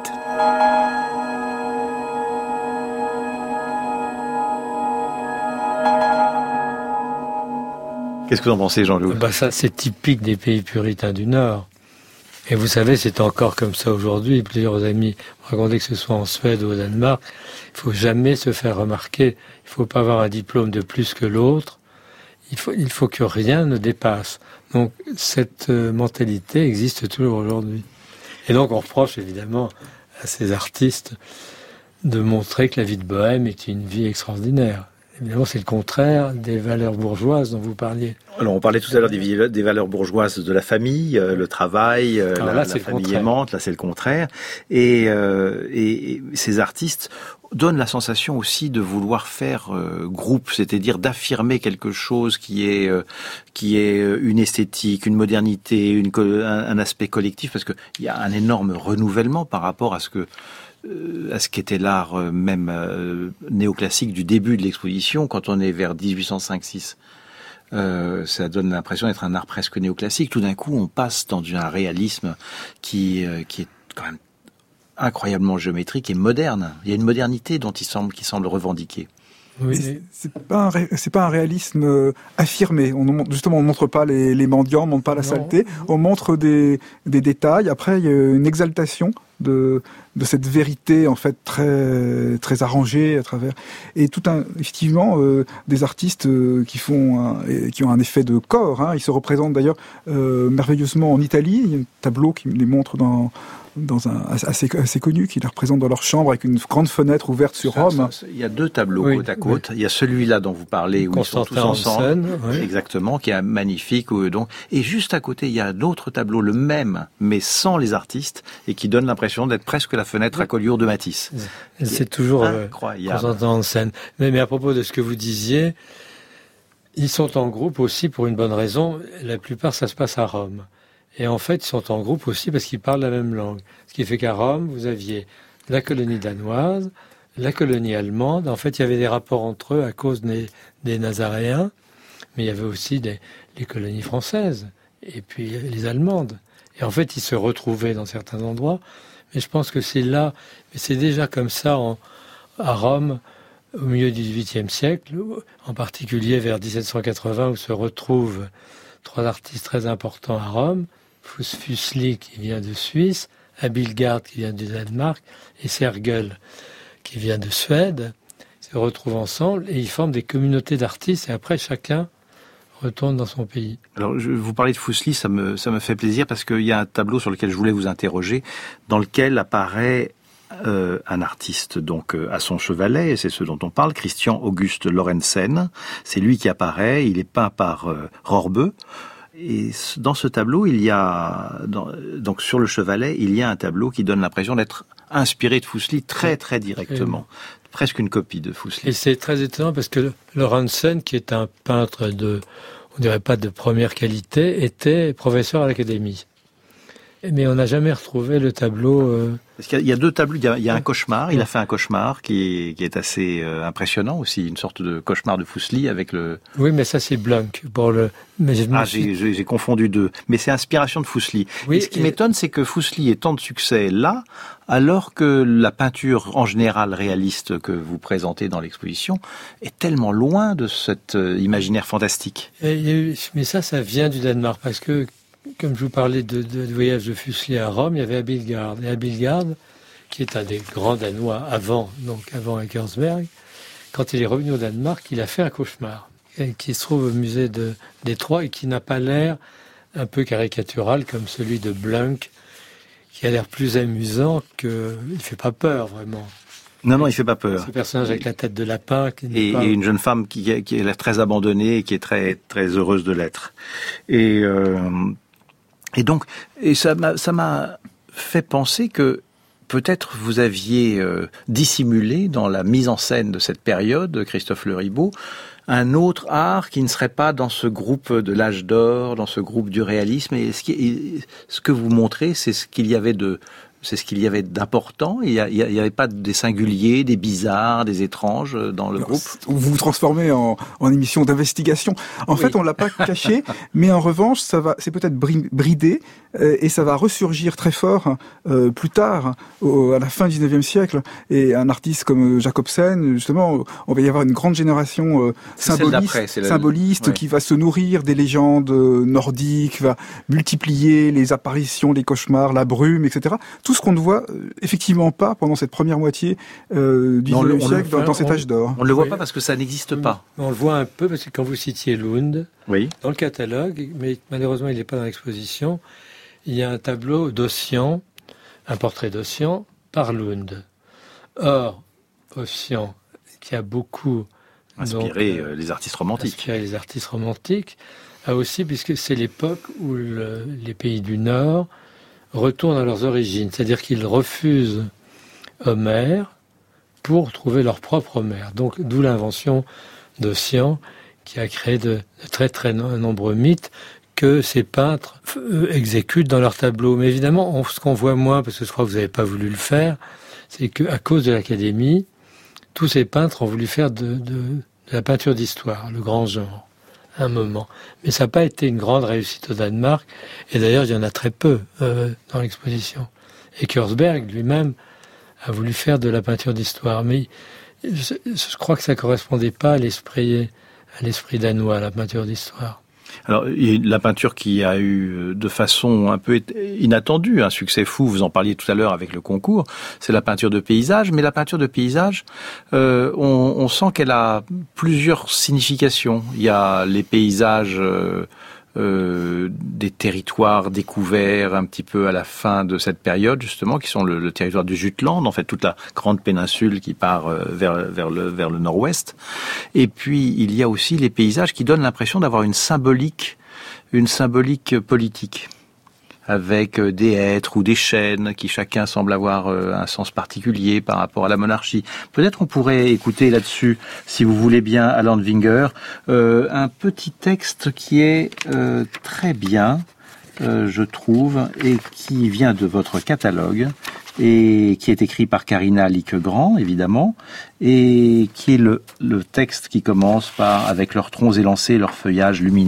Qu'est-ce que vous en pensez, Jean-Loup ? Ça, c'est typique des pays puritains du Nord. Et vous savez, c'est encore comme ça aujourd'hui. Plusieurs amis me racontaient que ce soit en Suède ou au Danemark. Il faut jamais se faire remarquer. Il faut pas avoir un diplôme de plus que l'autre. Il faut que rien ne dépasse. Donc, cette mentalité existe toujours aujourd'hui. Et donc, on reproche évidemment à ces artistes de montrer que la vie de bohème est une vie extraordinaire. Évidemment, c'est le contraire des valeurs bourgeoises dont vous parliez. Alors, on parlait tout à l'heure des valeurs bourgeoises de la famille, le travail, la famille aimante. Là, c'est le contraire. Et ces artistes donnent la sensation aussi de vouloir faire groupe, c'est-à-dire d'affirmer quelque chose qui est une esthétique, une modernité, un aspect collectif, parce que il y a un énorme renouvellement par rapport à ce que à ce qu'était l'art même néoclassique du début de l'exposition. Quand on est vers 1805-6, ça donne l'impression d'être un art presque néoclassique. Tout d'un coup, on passe dans un réalisme qui est quand même incroyablement géométrique et moderne. Il y a une modernité qui semble revendiquer. Oui. C'est pas un réalisme affirmé. On montre pas les mendiants, on montre pas la saleté. On montre des détails. Après, il y a une exaltation de cette vérité en fait très très arrangée à travers et effectivement des artistes qui ont un effet de corps. Ils se représentent d'ailleurs merveilleusement en Italie. Il y a un tableau qui les montre dans un assez connu, qui les représente dans leur chambre avec une grande fenêtre ouverte sur Rome. Il y a 2 tableaux côte à côte. Oui. Il y a celui-là dont vous parlez où Constantin ils sont tous ensemble, exactement, qui est magnifique. Et juste à côté, il y a d'autres tableaux, le même, mais sans les artistes, et qui donne l'impression d'être presque la fenêtre à Collioure de Matisse. C'est toujours incroyable. Constantin en scène. Mais à propos de ce que vous disiez, ils sont en groupe aussi pour une bonne raison. La plupart, ça se passe à Rome. Et en fait, ils sont en groupe aussi parce qu'ils parlent la même langue. Ce qui fait qu'à Rome, vous aviez la colonie danoise, la colonie allemande. En fait, il y avait des rapports entre eux à cause des Nazaréens, mais il y avait aussi les colonies françaises et puis les allemandes. Et en fait, ils se retrouvaient dans certains endroits. Mais je pense que c'est là, mais c'est déjà comme ça à Rome au milieu du XVIIIe siècle, en particulier vers 1780, où se retrouvent 3 artistes très importants à Rome. Fuseli qui vient de Suisse, Abildgaard qui vient du Danemark et Sergel qui vient de Suède, ils se retrouvent ensemble et ils forment des communautés d'artistes et après chacun retourne dans son pays. Alors vous parlez de Fuseli, ça me fait plaisir parce qu'il y a un tableau sur lequel je voulais vous interroger, dans lequel apparaît un artiste donc à son chevalet, et c'est ce dont on parle, Christian Auguste Lorentzen. C'est lui qui apparaît, il est peint par Rorbeux. Et dans ce tableau, il y a donc sur le chevalet, il y a un tableau qui donne l'impression d'être inspiré de Fuseli très très directement, presque une copie de Fuseli. Et c'est très étonnant parce que Lorentzen, qui est un peintre on dirait pas de première qualité, était professeur à l'académie. Mais on n'a jamais retrouvé le tableau. Parce qu'il y a 2 tableaux. Il y a un cauchemar. Il a fait un cauchemar qui est assez impressionnant aussi, une sorte de cauchemar de Fuseli avec le. Oui, mais ça c'est Blanc Mais j'ai confondu 2. Mais c'est inspiration de Fuseli. Oui, et ce qui m'étonne, c'est que Fuseli ait tant de succès là, alors que la peinture en général réaliste que vous présentez dans l'exposition est tellement loin de cet imaginaire fantastique. Mais ça vient du Danemark parce que. Comme je vous parlais du voyage de Fuseli à Rome, il y avait Abildgaard. Et Abildgaard, qui est un des grands Danois avant Eckersberg, quand il est revenu au Danemark, il a fait un cauchemar, qui se trouve au musée de Détroit et qui n'a pas l'air un peu caricatural comme celui de Blanc, qui a l'air plus amusant que... Il ne fait pas peur, vraiment. Non, il fait pas peur. Ce personnage avec la tête de lapin. Et une jeune femme qui a l'air très abandonnée et qui est très, très heureuse de l'être. Et donc, ça m'a fait penser que peut-être vous aviez dissimulé dans la mise en scène de cette période, Christophe Le Ribaud, un autre art qui ne serait pas dans ce groupe de l'âge d'or, dans ce groupe du réalisme. Et ce que vous montrez, c'est ce qu'il y avait d'important. Il y avait pas des singuliers, des bizarres, des étranges dans le groupe. Vous vous transformez en émission d'investigation. En fait, on l'a pas caché, mais en revanche, c'est peut-être bridé et ça va ressurgir très fort plus tard, à la fin du 19e siècle. Et un artiste comme Jacobsen, justement, on va y avoir une grande génération symboliste qui va se nourrir des légendes nordiques, va multiplier les apparitions, les cauchemars, la brume, etc. Tout ce qu'on ne voit effectivement pas pendant cette première moitié du XIXe siècle, dans cet âge d'or. On ne le voit pas parce que ça n'existe pas. On le voit un peu parce que quand vous citiez Lund, dans le catalogue, mais malheureusement il n'est pas dans l'exposition, il y a un tableau d'Ossian, un portrait d'Ossian par Lund. Or, Ossian, qui a beaucoup inspiré les artistes romantiques, a aussi, puisque c'est l'époque où les pays du Nord retournent à leurs origines, c'est-à-dire qu'ils refusent Homère pour trouver leur propre Homère. Donc, d'où l'invention d'Ossian, qui a créé de très très nombreux mythes que ces peintres exécutent dans leurs tableaux. Mais évidemment, ce qu'on voit moins, parce que je crois que vous n'avez pas voulu le faire, c'est qu'à cause de l'Académie, tous ces peintres ont voulu faire de la peinture d'histoire, le grand genre, à un moment. Mais ça n'a pas été une grande réussite au Danemark, et d'ailleurs il y en a très peu dans l'exposition. Et Kurzberg lui-même a voulu faire de la peinture d'histoire, mais je crois que ça ne correspondait pas à l'esprit danois, la peinture d'histoire. Alors, la peinture qui a eu de façon un peu inattendue un succès fou, vous en parliez tout à l'heure avec le concours, c'est la peinture de paysage. Mais la peinture de paysage, on sent qu'elle a plusieurs significations. Il y a les paysages des territoires découverts un petit peu à la fin de cette période, justement, qui sont le territoire du Jutland, en fait toute la grande péninsule qui part vers le nord-ouest. Et puis il y a aussi les paysages qui donnent l'impression d'avoir une symbolique politique, avec des hêtres ou des chênes qui chacun semble avoir un sens particulier par rapport à la monarchie. Peut-être on pourrait écouter là-dessus, si vous voulez bien, Alan Winger, un petit texte qui est très bien, je trouve, et qui vient de votre catalogue, et qui est écrit par Carina Liquegrand, évidemment, et qui est le texte qui commence par « Avec leurs troncs élancés, leurs feuillages lumineux ».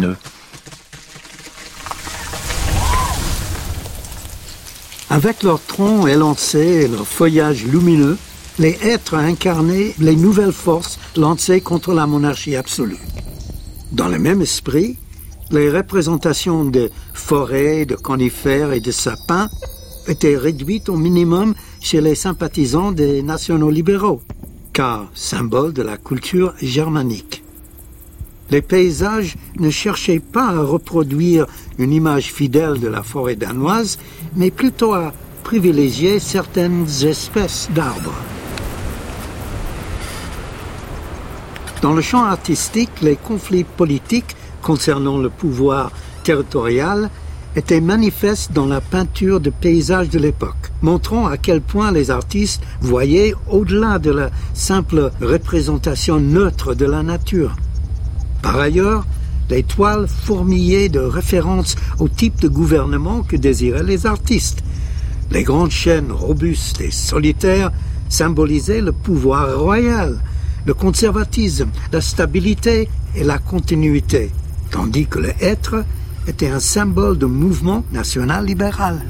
Avec leurs troncs élancés et leurs feuillages lumineux, les hêtres incarnaient les nouvelles forces lancées contre la monarchie absolue. Dans le même esprit, les représentations de forêts, de conifères et de sapins étaient réduites au minimum chez les sympathisants des nationaux libéraux, car symbole de la culture germanique. Les paysages ne cherchaient pas à reproduire une image fidèle de la forêt danoise, mais plutôt à privilégier certaines espèces d'arbres. Dans le champ artistique, les conflits politiques concernant le pouvoir territorial étaient manifestes dans la peinture de paysages de l'époque, montrant à quel point les artistes voyaient au-delà de la simple représentation neutre de la nature. Par ailleurs, les toiles fourmillaient de références au type de gouvernement que désiraient les artistes. Les grandes chênes robustes et solitaires symbolisaient le pouvoir royal, le conservatisme, la stabilité et la continuité, tandis que le hêtre était un symbole de mouvement national libéral.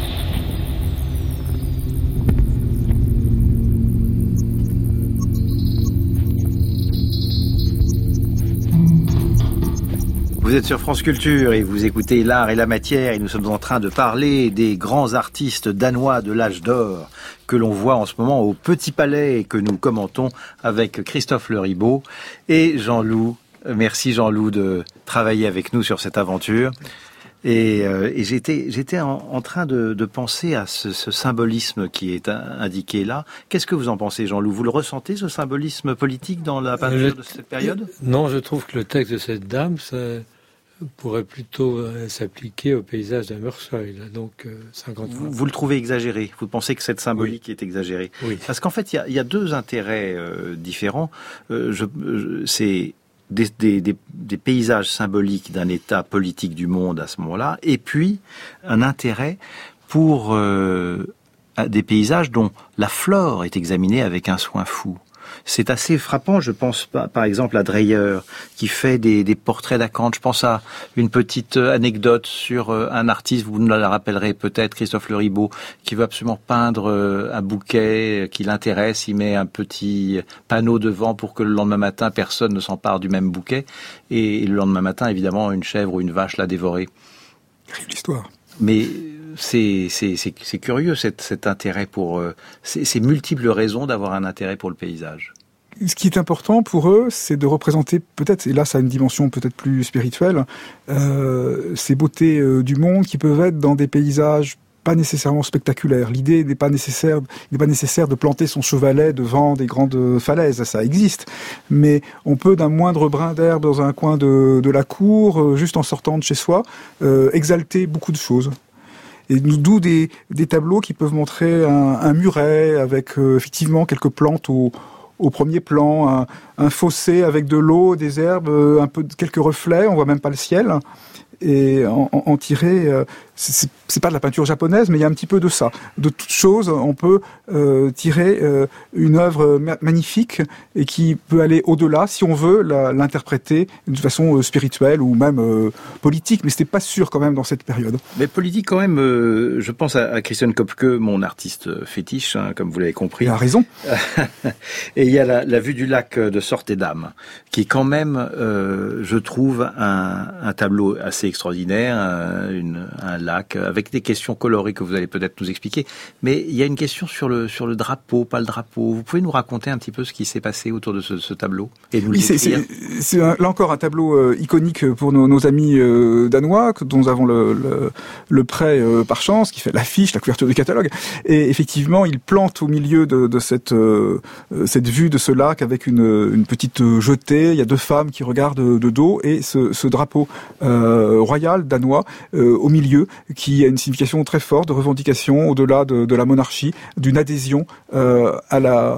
Vous êtes sur France Culture et vous écoutez L'Art et la Matière et nous sommes en train de parler des grands artistes danois de l'âge d'or que l'on voit en ce moment au Petit Palais et que nous commentons avec Christophe Le Ribaud et Jean-Loup. Merci Jean-Loup de travailler avec nous sur cette aventure. Et j'étais en train de penser à ce symbolisme qui est indiqué là. Qu'est-ce que vous en pensez, Jean-Loup? Vous le ressentez, ce symbolisme politique dans la peinture de cette période? Non, je trouve que le texte de cette dame, ça pourrait plutôt s'appliquer au paysage d'Hammershøi, donc 50 fois. Vous le trouvez exagéré? Vous pensez que cette symbolique est exagérée? Oui. Parce qu'en fait, il y a deux intérêts différents. C'est des paysages symboliques d'un état politique du monde à ce moment-là, et puis un intérêt pour des paysages dont la flore est examinée avec un soin fou. C'est assez frappant, je pense par exemple à Dreyer, qui fait des portraits d'acanthes. Je pense à une petite anecdote sur un artiste, vous nous la rappellerez peut-être, Christophe Le Ribaud, qui veut absolument peindre un bouquet qui l'intéresse. Il met un petit panneau devant pour que le lendemain matin, personne ne s'empare du même bouquet. Et le lendemain matin, évidemment, une chèvre ou une vache l'a dévoré. L'histoire. Mais c'est curieux cet intérêt pour ces multiples raisons d'avoir un intérêt pour le paysage. Ce qui est important pour eux, c'est de représenter peut-être, et là ça a une dimension peut-être plus spirituelle, ces beautés du monde qui peuvent être dans des paysages pas nécessairement spectaculaires. L'idée n'est pas nécessaire de planter son chevalet devant des grandes falaises, ça existe. Mais on peut d'un moindre brin d'herbe dans un coin de la cour, juste en sortant de chez soi, exalter beaucoup de choses. Et d'où des tableaux qui peuvent montrer un muret avec effectivement quelques plantes au premier plan, un fossé avec de l'eau, des herbes, quelques reflets, on voit même pas le ciel. et en tirer. C'est pas de la peinture japonaise, mais il y a un petit peu de ça. De toute chose, on peut tirer une œuvre magnifique et qui peut aller au-delà, si on veut l'interpréter de façon spirituelle ou même politique. Mais c'était pas sûr quand même dans cette période. Mais politique quand même. Je pense à Christian Köpke, mon artiste fétiche, hein, comme vous l'avez compris. Il a raison. Et il y a la vue du lac de Sortedam, qui est quand même, je trouve, un tableau assez extraordinaire, un lac avec des questions colorées que vous allez peut-être nous expliquer. Mais il y a une question sur le drapeau, pas le drapeau. Vous pouvez nous raconter un petit peu ce qui s'est passé autour de ce tableau et nous c'est là encore un tableau iconique pour nos amis danois, dont nous avons le prêt par chance, qui fait l'affiche, la couverture du catalogue. Et effectivement, il plante au milieu de cette vue de ce lac avec une petite jetée. Il y a deux femmes qui regardent de dos et ce drapeau royal danois au milieu, qui a une signification très forte de revendication au-delà de la monarchie, d'une adhésion à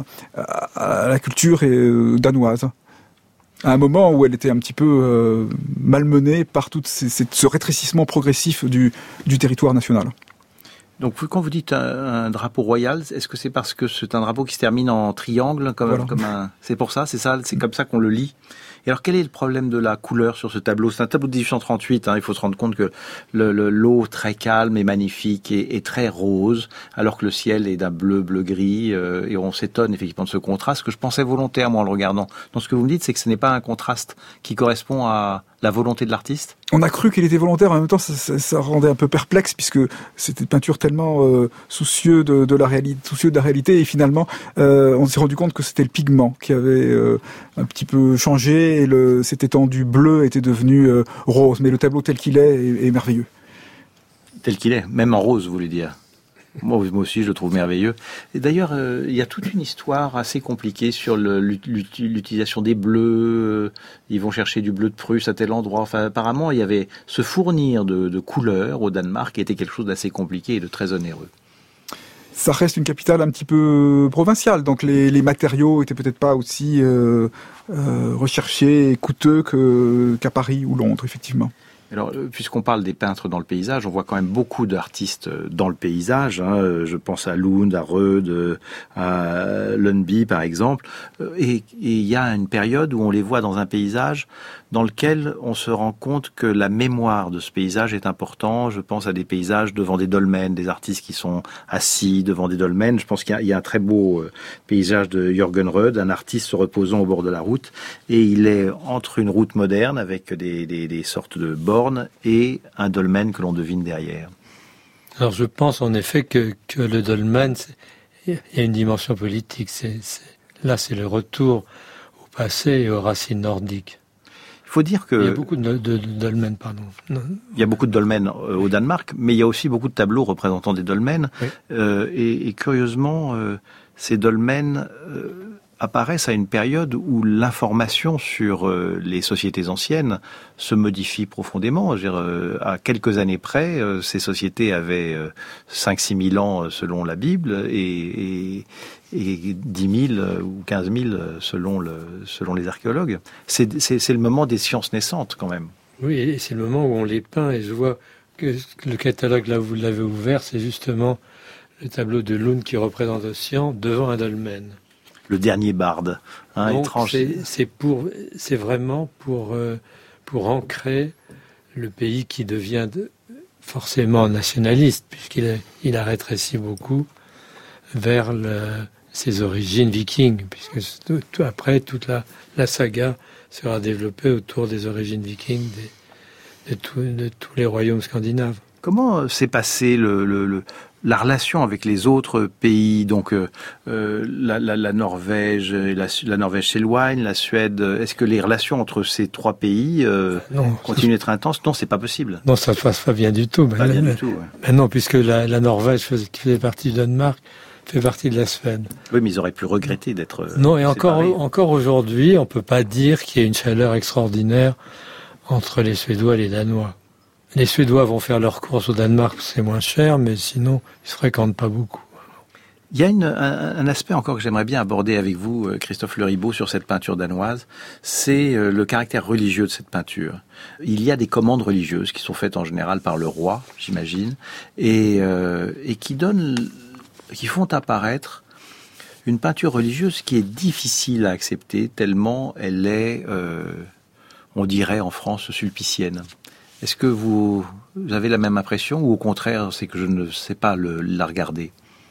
la culture danoise. À un moment où elle était un petit peu malmenée par tout ce rétrécissement progressif du territoire national. Donc quand vous dites un drapeau royal, est-ce que c'est parce que c'est un drapeau qui se termine en triangle c'est pour ça, c'est comme ça qu'on le lit? Et alors quel est le problème de la couleur sur ce tableau? C'est un tableau de 1838, il faut se rendre compte que l'eau très calme et magnifique est très rose, alors que le ciel est d'un bleu-gris, et on s'étonne effectivement de ce contraste que je pensais volontaire moi en le regardant. Donc ce que vous me dites, c'est que ce n'est pas un contraste qui correspond à la volonté de l'artiste? On a cru qu'il était volontaire, en même temps ça rendait un peu perplexe, puisque c'était une peinture tellement soucieux de la réalité, et finalement on s'est rendu compte que c'était le pigment qui avait un petit peu changé, et cet étendu bleu était devenu rose, mais le tableau tel qu'il est merveilleux. Tel qu'il est, même en rose, vous voulez dire? Moi aussi, je le trouve merveilleux. Et d'ailleurs, il y a toute une histoire assez compliquée sur l'utilisation des bleus. Ils vont chercher du bleu de Prusse à tel endroit. Enfin, apparemment, il y avait se fournir de couleurs au Danemark qui était quelque chose d'assez compliqué et de très onéreux. Ça reste une capitale un petit peu provinciale, donc les matériaux étaient peut-être pas aussi recherchés et coûteux qu'à Paris ou Londres, effectivement. Alors, puisqu'on parle des peintres dans le paysage, on voit quand même beaucoup d'artistes dans le paysage. Je pense à Lund, à Røde, à Lundby, par exemple. Et il y a une période où on les voit dans un paysage dans lequel on se rend compte que la mémoire de ce paysage est importante. Je pense à des paysages devant des dolmens, des artistes qui sont assis devant des dolmens. Je pense qu'il y a un très beau paysage de Jørgen Røde, un artiste se reposant au bord de la route. Et il est entre une route moderne avec des sortes de bornes et un dolmen que l'on devine derrière. Alors je pense en effet que le dolmen, il y a une dimension politique. Là, c'est le retour au passé et aux racines nordiques. Il faut dire que... Il y a beaucoup de dolmens, pardon. Il y a beaucoup de dolmens au Danemark, mais il y a aussi beaucoup de tableaux représentant des dolmens. Oui. Et curieusement, ces dolmens apparaissent à une période où l'information sur les sociétés anciennes se modifie profondément. À quelques années près, ces sociétés avaient 5-6 000 ans selon la Bible et 10 000 ou 15 000 selon les archéologues. C'est le moment des sciences naissantes quand même. Oui, et c'est le moment où on les peint, et je vois que le catalogue, là où vous l'avez ouvert, c'est justement le tableau de Lund qui représente l'océan devant un dolmen. Le dernier barde, étrange. C'est vraiment pour ancrer le pays qui devient forcément nationaliste, puisqu'il a rétréci beaucoup vers ses origines vikings, puisque après toute la saga sera développée autour des origines vikings de tous les royaumes scandinaves. Comment s'est passée la relation avec les autres pays, donc la Norvège, la Norvège s'éloigne, la Suède. Est-ce que les relations entre ces trois pays continuent d'être intenses? Non, c'est pas possible. Non, ça ne se passe pas bien du tout. Pas bien du tout. Ouais. Non, puisque la Norvège, qui faisait partie du Danemark, fait partie de la Suède. Oui, mais ils auraient pu regretter d'être. Non, et encore aujourd'hui, on peut pas dire qu'il y ait une chaleur extraordinaire entre les Suédois et les Danois. Les Suédois vont faire leurs courses au Danemark, c'est moins cher, mais sinon, ils se fréquentent pas beaucoup. Il y a un aspect encore que j'aimerais bien aborder avec vous, Christophe Le Ribaud, sur cette peinture danoise, c'est le caractère religieux de cette peinture. Il y a des commandes religieuses qui sont faites en général par le roi, j'imagine, et qui font apparaître une peinture religieuse qui est difficile à accepter, tellement elle est, on dirait en France, sulpicienne. Est-ce que vous avez la même impression, ou au contraire, c'est que je ne sais pas la regarder ?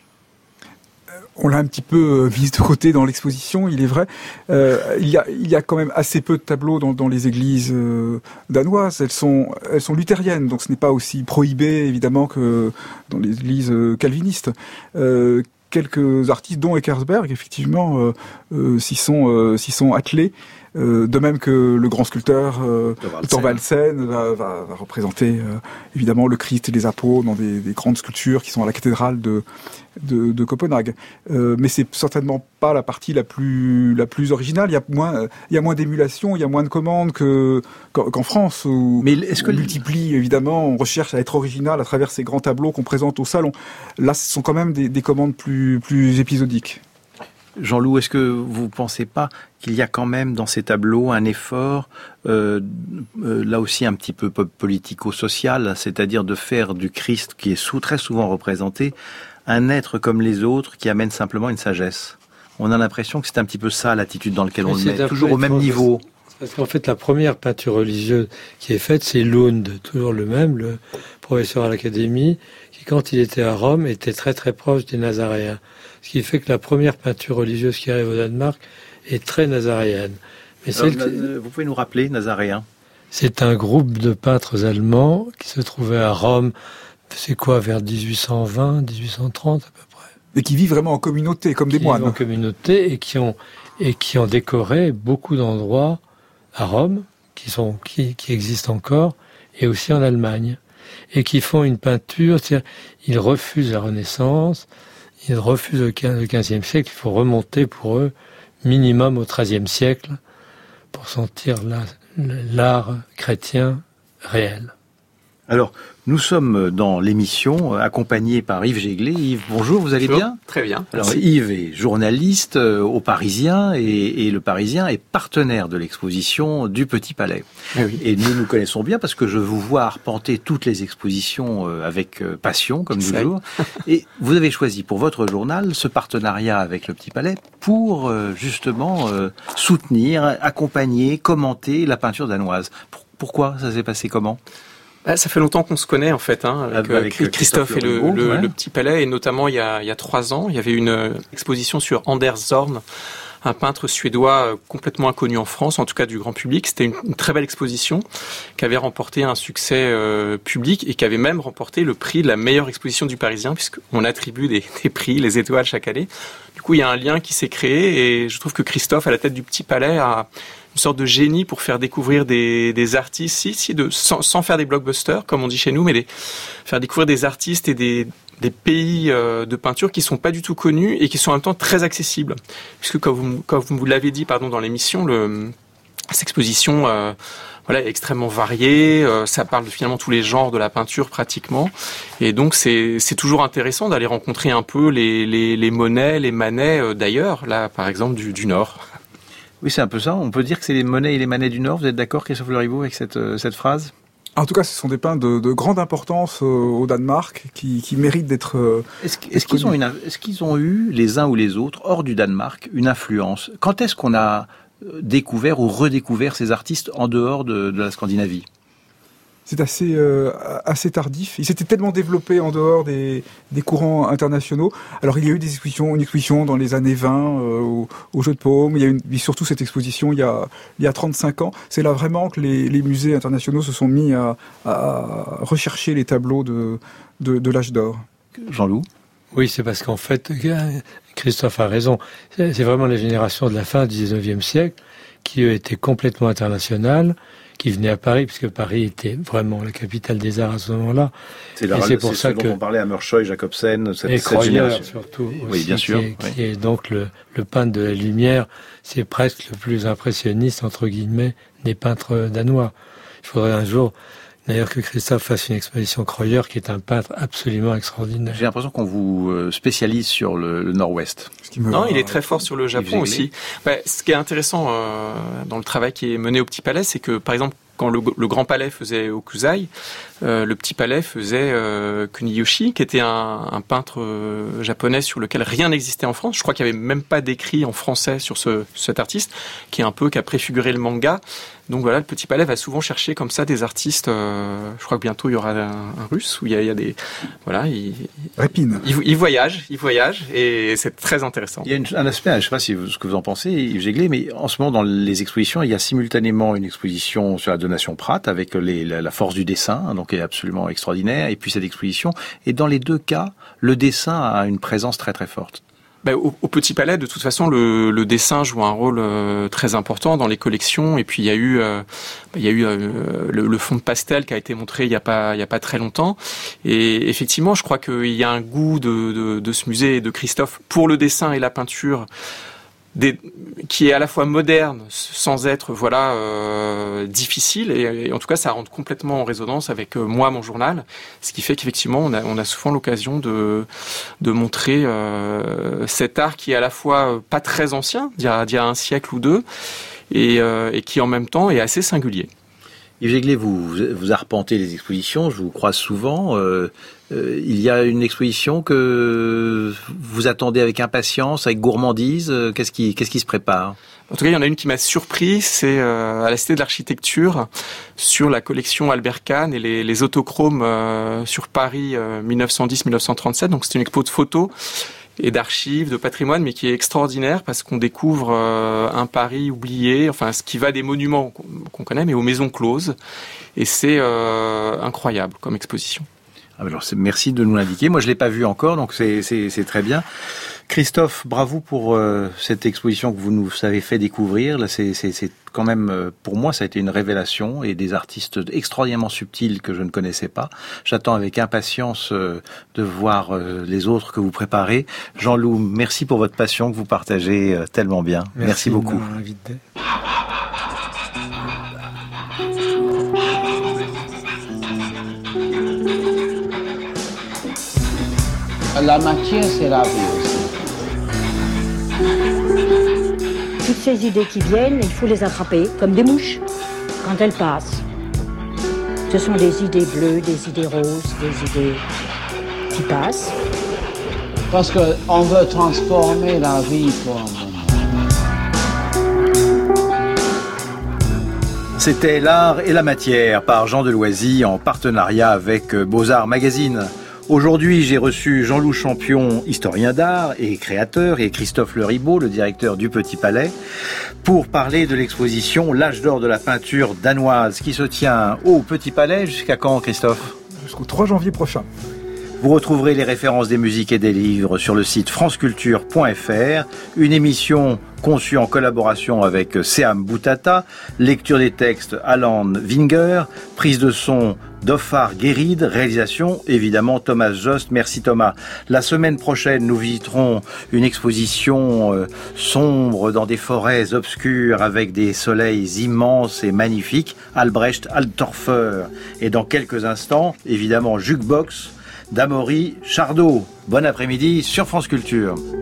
On l'a un petit peu mise de côté dans l'exposition, il est vrai. Il y a quand même assez peu de tableaux dans les églises danoises. Elles sont luthériennes, donc ce n'est pas aussi prohibé évidemment que dans les églises calvinistes. Quelques artistes, dont Eckersberg, effectivement, s'y sont attelés. De même que le grand sculpteur Thorvaldsen va représenter évidemment le Christ et les apôtres dans des grandes sculptures qui sont à la cathédrale de Copenhague. Mais c'est certainement pas la partie la plus originale. Il y a moins d'émulation, il y a moins de commandes qu'en France, où on multiplie évidemment, on recherche à être original à travers ces grands tableaux qu'on présente au salon. Là, ce sont quand même des commandes plus épisodiques. Jean-Loup, est-ce que vous ne pensez pas qu'il y a quand même dans ces tableaux un effort, là aussi un petit peu politico-social, c'est-à-dire de faire du Christ, qui est très souvent représenté, un être comme les autres qui amène simplement une sagesse? On a l'impression que c'est un petit peu ça l'attitude dans laquelle on le met, toujours au même niveau. Parce qu'en fait, la première peinture religieuse qui est faite, c'est Lund, toujours le même, le professeur à l'Académie, qui, quand il était à Rome, était très très proche des Nazaréens. Ce qui fait que la première peinture religieuse qui arrive au Danemark est très nazaréenne. Mais alors, vous pouvez nous rappeler, Nazaréens? C'est un groupe de peintres allemands qui se trouvait à Rome, c'est quoi, vers 1820, 1830 à peu près. Et qui vivent vraiment en communauté, comme des moines. En communauté et qui ont décoré beaucoup d'endroits à Rome, qui existent encore, et aussi en Allemagne, et qui font une peinture, c'est-à-dire, ils refusent la Renaissance, ils refusent le XVe siècle, il faut remonter pour eux, minimum au XIIIe siècle, pour sentir l'art chrétien réel. Alors, nous sommes dans l'émission, accompagnés par Yves Jéglé. Yves, bonjour, vous allez bien? Très bien. Alors, Yves est journaliste au Parisien, et le Parisien est partenaire de l'exposition du Petit Palais. Oui. Et nous connaissons bien parce que je vous vois arpenter toutes les expositions avec passion, comme toujours. Et vous avez choisi pour votre journal ce partenariat avec le Petit Palais pour justement soutenir, accompagner, commenter la peinture danoise. Pourquoi? Ça s'est passé comment? Ça fait longtemps qu'on se connaît en fait, avec Christophe et le Petit Palais, et notamment il y a 3 ans, il y avait une exposition sur Anders Zorn, un peintre suédois complètement inconnu en France, en tout cas du grand public. C'était une très belle exposition qui avait remporté un succès public et qui avait même remporté le prix de la meilleure exposition du Parisien, puisqu'on attribue des prix, les étoiles chaque année. Du coup, il y a un lien qui s'est créé, et je trouve que Christophe, à la tête du Petit Palais, a une sorte de génie pour faire découvrir des artistes sans faire des blockbusters, comme on dit chez nous, mais faire découvrir des artistes et des pays de peinture qui sont pas du tout connus et qui sont en même temps très accessibles. Puisque comme vous l'avez dit, dans l'émission, cette exposition est extrêmement variée, ça parle de finalement tous les genres de la peinture pratiquement, et donc c'est toujours intéressant d'aller rencontrer un peu les Monet, les Manet d'ailleurs, là par exemple du Nord. Oui, c'est un peu ça. On peut dire que c'est les Monet et les Manet du Nord. Vous êtes d'accord, Christophe Le Ribaud, avec cette phrase? En tout cas, ce sont des peintres de grande importance au Danemark qui méritent d'être. Est-ce qu'ils ont eu, les uns ou les autres, hors du Danemark, une influence? Quand est-ce qu'on a découvert ou redécouvert ces artistes en dehors de la Scandinavie? C'est assez tardif. Il s'était tellement développé en dehors des courants internationaux. Alors il y a eu une exposition dans les années 20 au Jeu de Paume. Il y a eu surtout cette exposition il y a 35 ans. C'est là vraiment que les musées internationaux se sont mis à rechercher les tableaux de l'âge d'or. Jean-Loup? Oui, c'est parce qu'en fait, Christophe a raison. C'est vraiment la génération de la fin du XIXe siècle qui étaient complètement internationales, qui venaient à Paris, puisque Paris était vraiment la capitale des arts à ce moment-là. C'est pour ça que on parlait à Meurchoy, Jacobsen, cette génération surtout. Oui, bien sûr. Qui est donc le peintre de la lumière. C'est presque le plus impressionniste, entre guillemets, des peintres danois. Il faudrait un jour d'ailleurs que Christophe fasse une exposition Kreuyer, qui est un peintre absolument extraordinaire. J'ai l'impression qu'on vous spécialise sur le Nord-Ouest. Non, il est très fort sur le Japon aussi. Ce qui est intéressant dans le travail qui est mené au Petit Palais, c'est que, par exemple, quand le Grand Palais faisait Okuzai, le Petit Palais faisait Kuniyoshi, qui était un peintre japonais sur lequel rien n'existait en France. Je crois qu'il n'y avait même pas d'écrit en français sur cet artiste, qui a préfiguré le manga. Donc voilà, le Petit Palais va souvent chercher comme ça des artistes. Je crois que bientôt il y aura un Russe où il y a des Répine. Il voyage et c'est très intéressant. Il y a un aspect, je ne sais pas ce que vous en pensez, Yves Jéglé, mais en ce moment dans les expositions, il y a simultanément une exposition sur la donation Pratt avec la force du dessin, donc est absolument extraordinaire, et puis cette exposition. Et dans les deux cas, le dessin a une présence très très forte. Au Petit Palais, de toute façon, le dessin joue un rôle très important dans les collections. Et puis il y a eu le fond de pastel qui a été montré il y a pas très longtemps. Et effectivement, je crois qu'il y a un goût de ce musée et de Christophe pour le dessin et la peinture, qui est à la fois moderne sans être difficile, et en tout cas ça rentre complètement en résonance avec moi, mon journal, ce qui fait qu'effectivement on a souvent l'occasion de montrer cet art qui est à la fois pas très ancien, d'il y a un siècle ou deux, et qui en même temps est assez singulier. Yves Jéglé, vous arpentez les expositions, je vous croise souvent. Il y a une exposition que vous attendez avec impatience, avec gourmandise. Qu'est-ce qui se prépare ? En tout cas, il y en a une qui m'a surpris, c'est à la Cité de l'Architecture, sur la collection Albert Kahn et les autochromes sur Paris 1910-1937. Donc c'est une expo de photos et d'archives, de patrimoine, mais qui est extraordinaire parce qu'on découvre un Paris oublié, enfin ce qui va des monuments qu'on connaît, mais aux maisons closes. Et c'est incroyable comme exposition. Alors merci de nous l'indiquer. Moi je l'ai pas vu encore, donc c'est très bien. Christophe, bravo pour cette exposition que vous nous avez fait découvrir. Là, c'est quand même, pour moi, ça a été une révélation et des artistes extraordinairement subtils que je ne connaissais pas. J'attends avec impatience de voir les autres que vous préparez. Jean-Loup, merci pour votre passion que vous partagez tellement bien. Merci beaucoup. La matière, c'est la vie aussi. Toutes ces idées qui viennent, il faut les attraper comme des mouches quand elles passent. Ce sont des idées bleues, des idées roses, des idées qui passent. Parce qu'on veut transformer la vie pour un moment. C'était L'Art et la Matière par Jean Deloisy en partenariat avec Beaux-Arts Magazine. Aujourd'hui, j'ai reçu Jean-Loup Champion, historien d'art et créateur, et Christophe Leribaud, le directeur du Petit Palais, pour parler de l'exposition L'âge d'or de la peinture danoise qui se tient au Petit Palais. Jusqu'à quand, Christophe ? Jusqu'au 3 janvier prochain. Vous retrouverez les références des musiques et des livres sur le site franceculture.fr. Une émission conçue en collaboration avec Seam Boutata, lecture des textes Alan Winger, prise de son Dofar Guéride, réalisation évidemment Thomas Jost. Merci Thomas. La semaine prochaine, nous visiterons une exposition sombre dans des forêts obscures avec des soleils immenses et magnifiques, Albrecht Altorfer. Et dans quelques instants, évidemment Jukebox d'Amaury Chardot. Bon après-midi sur France Culture.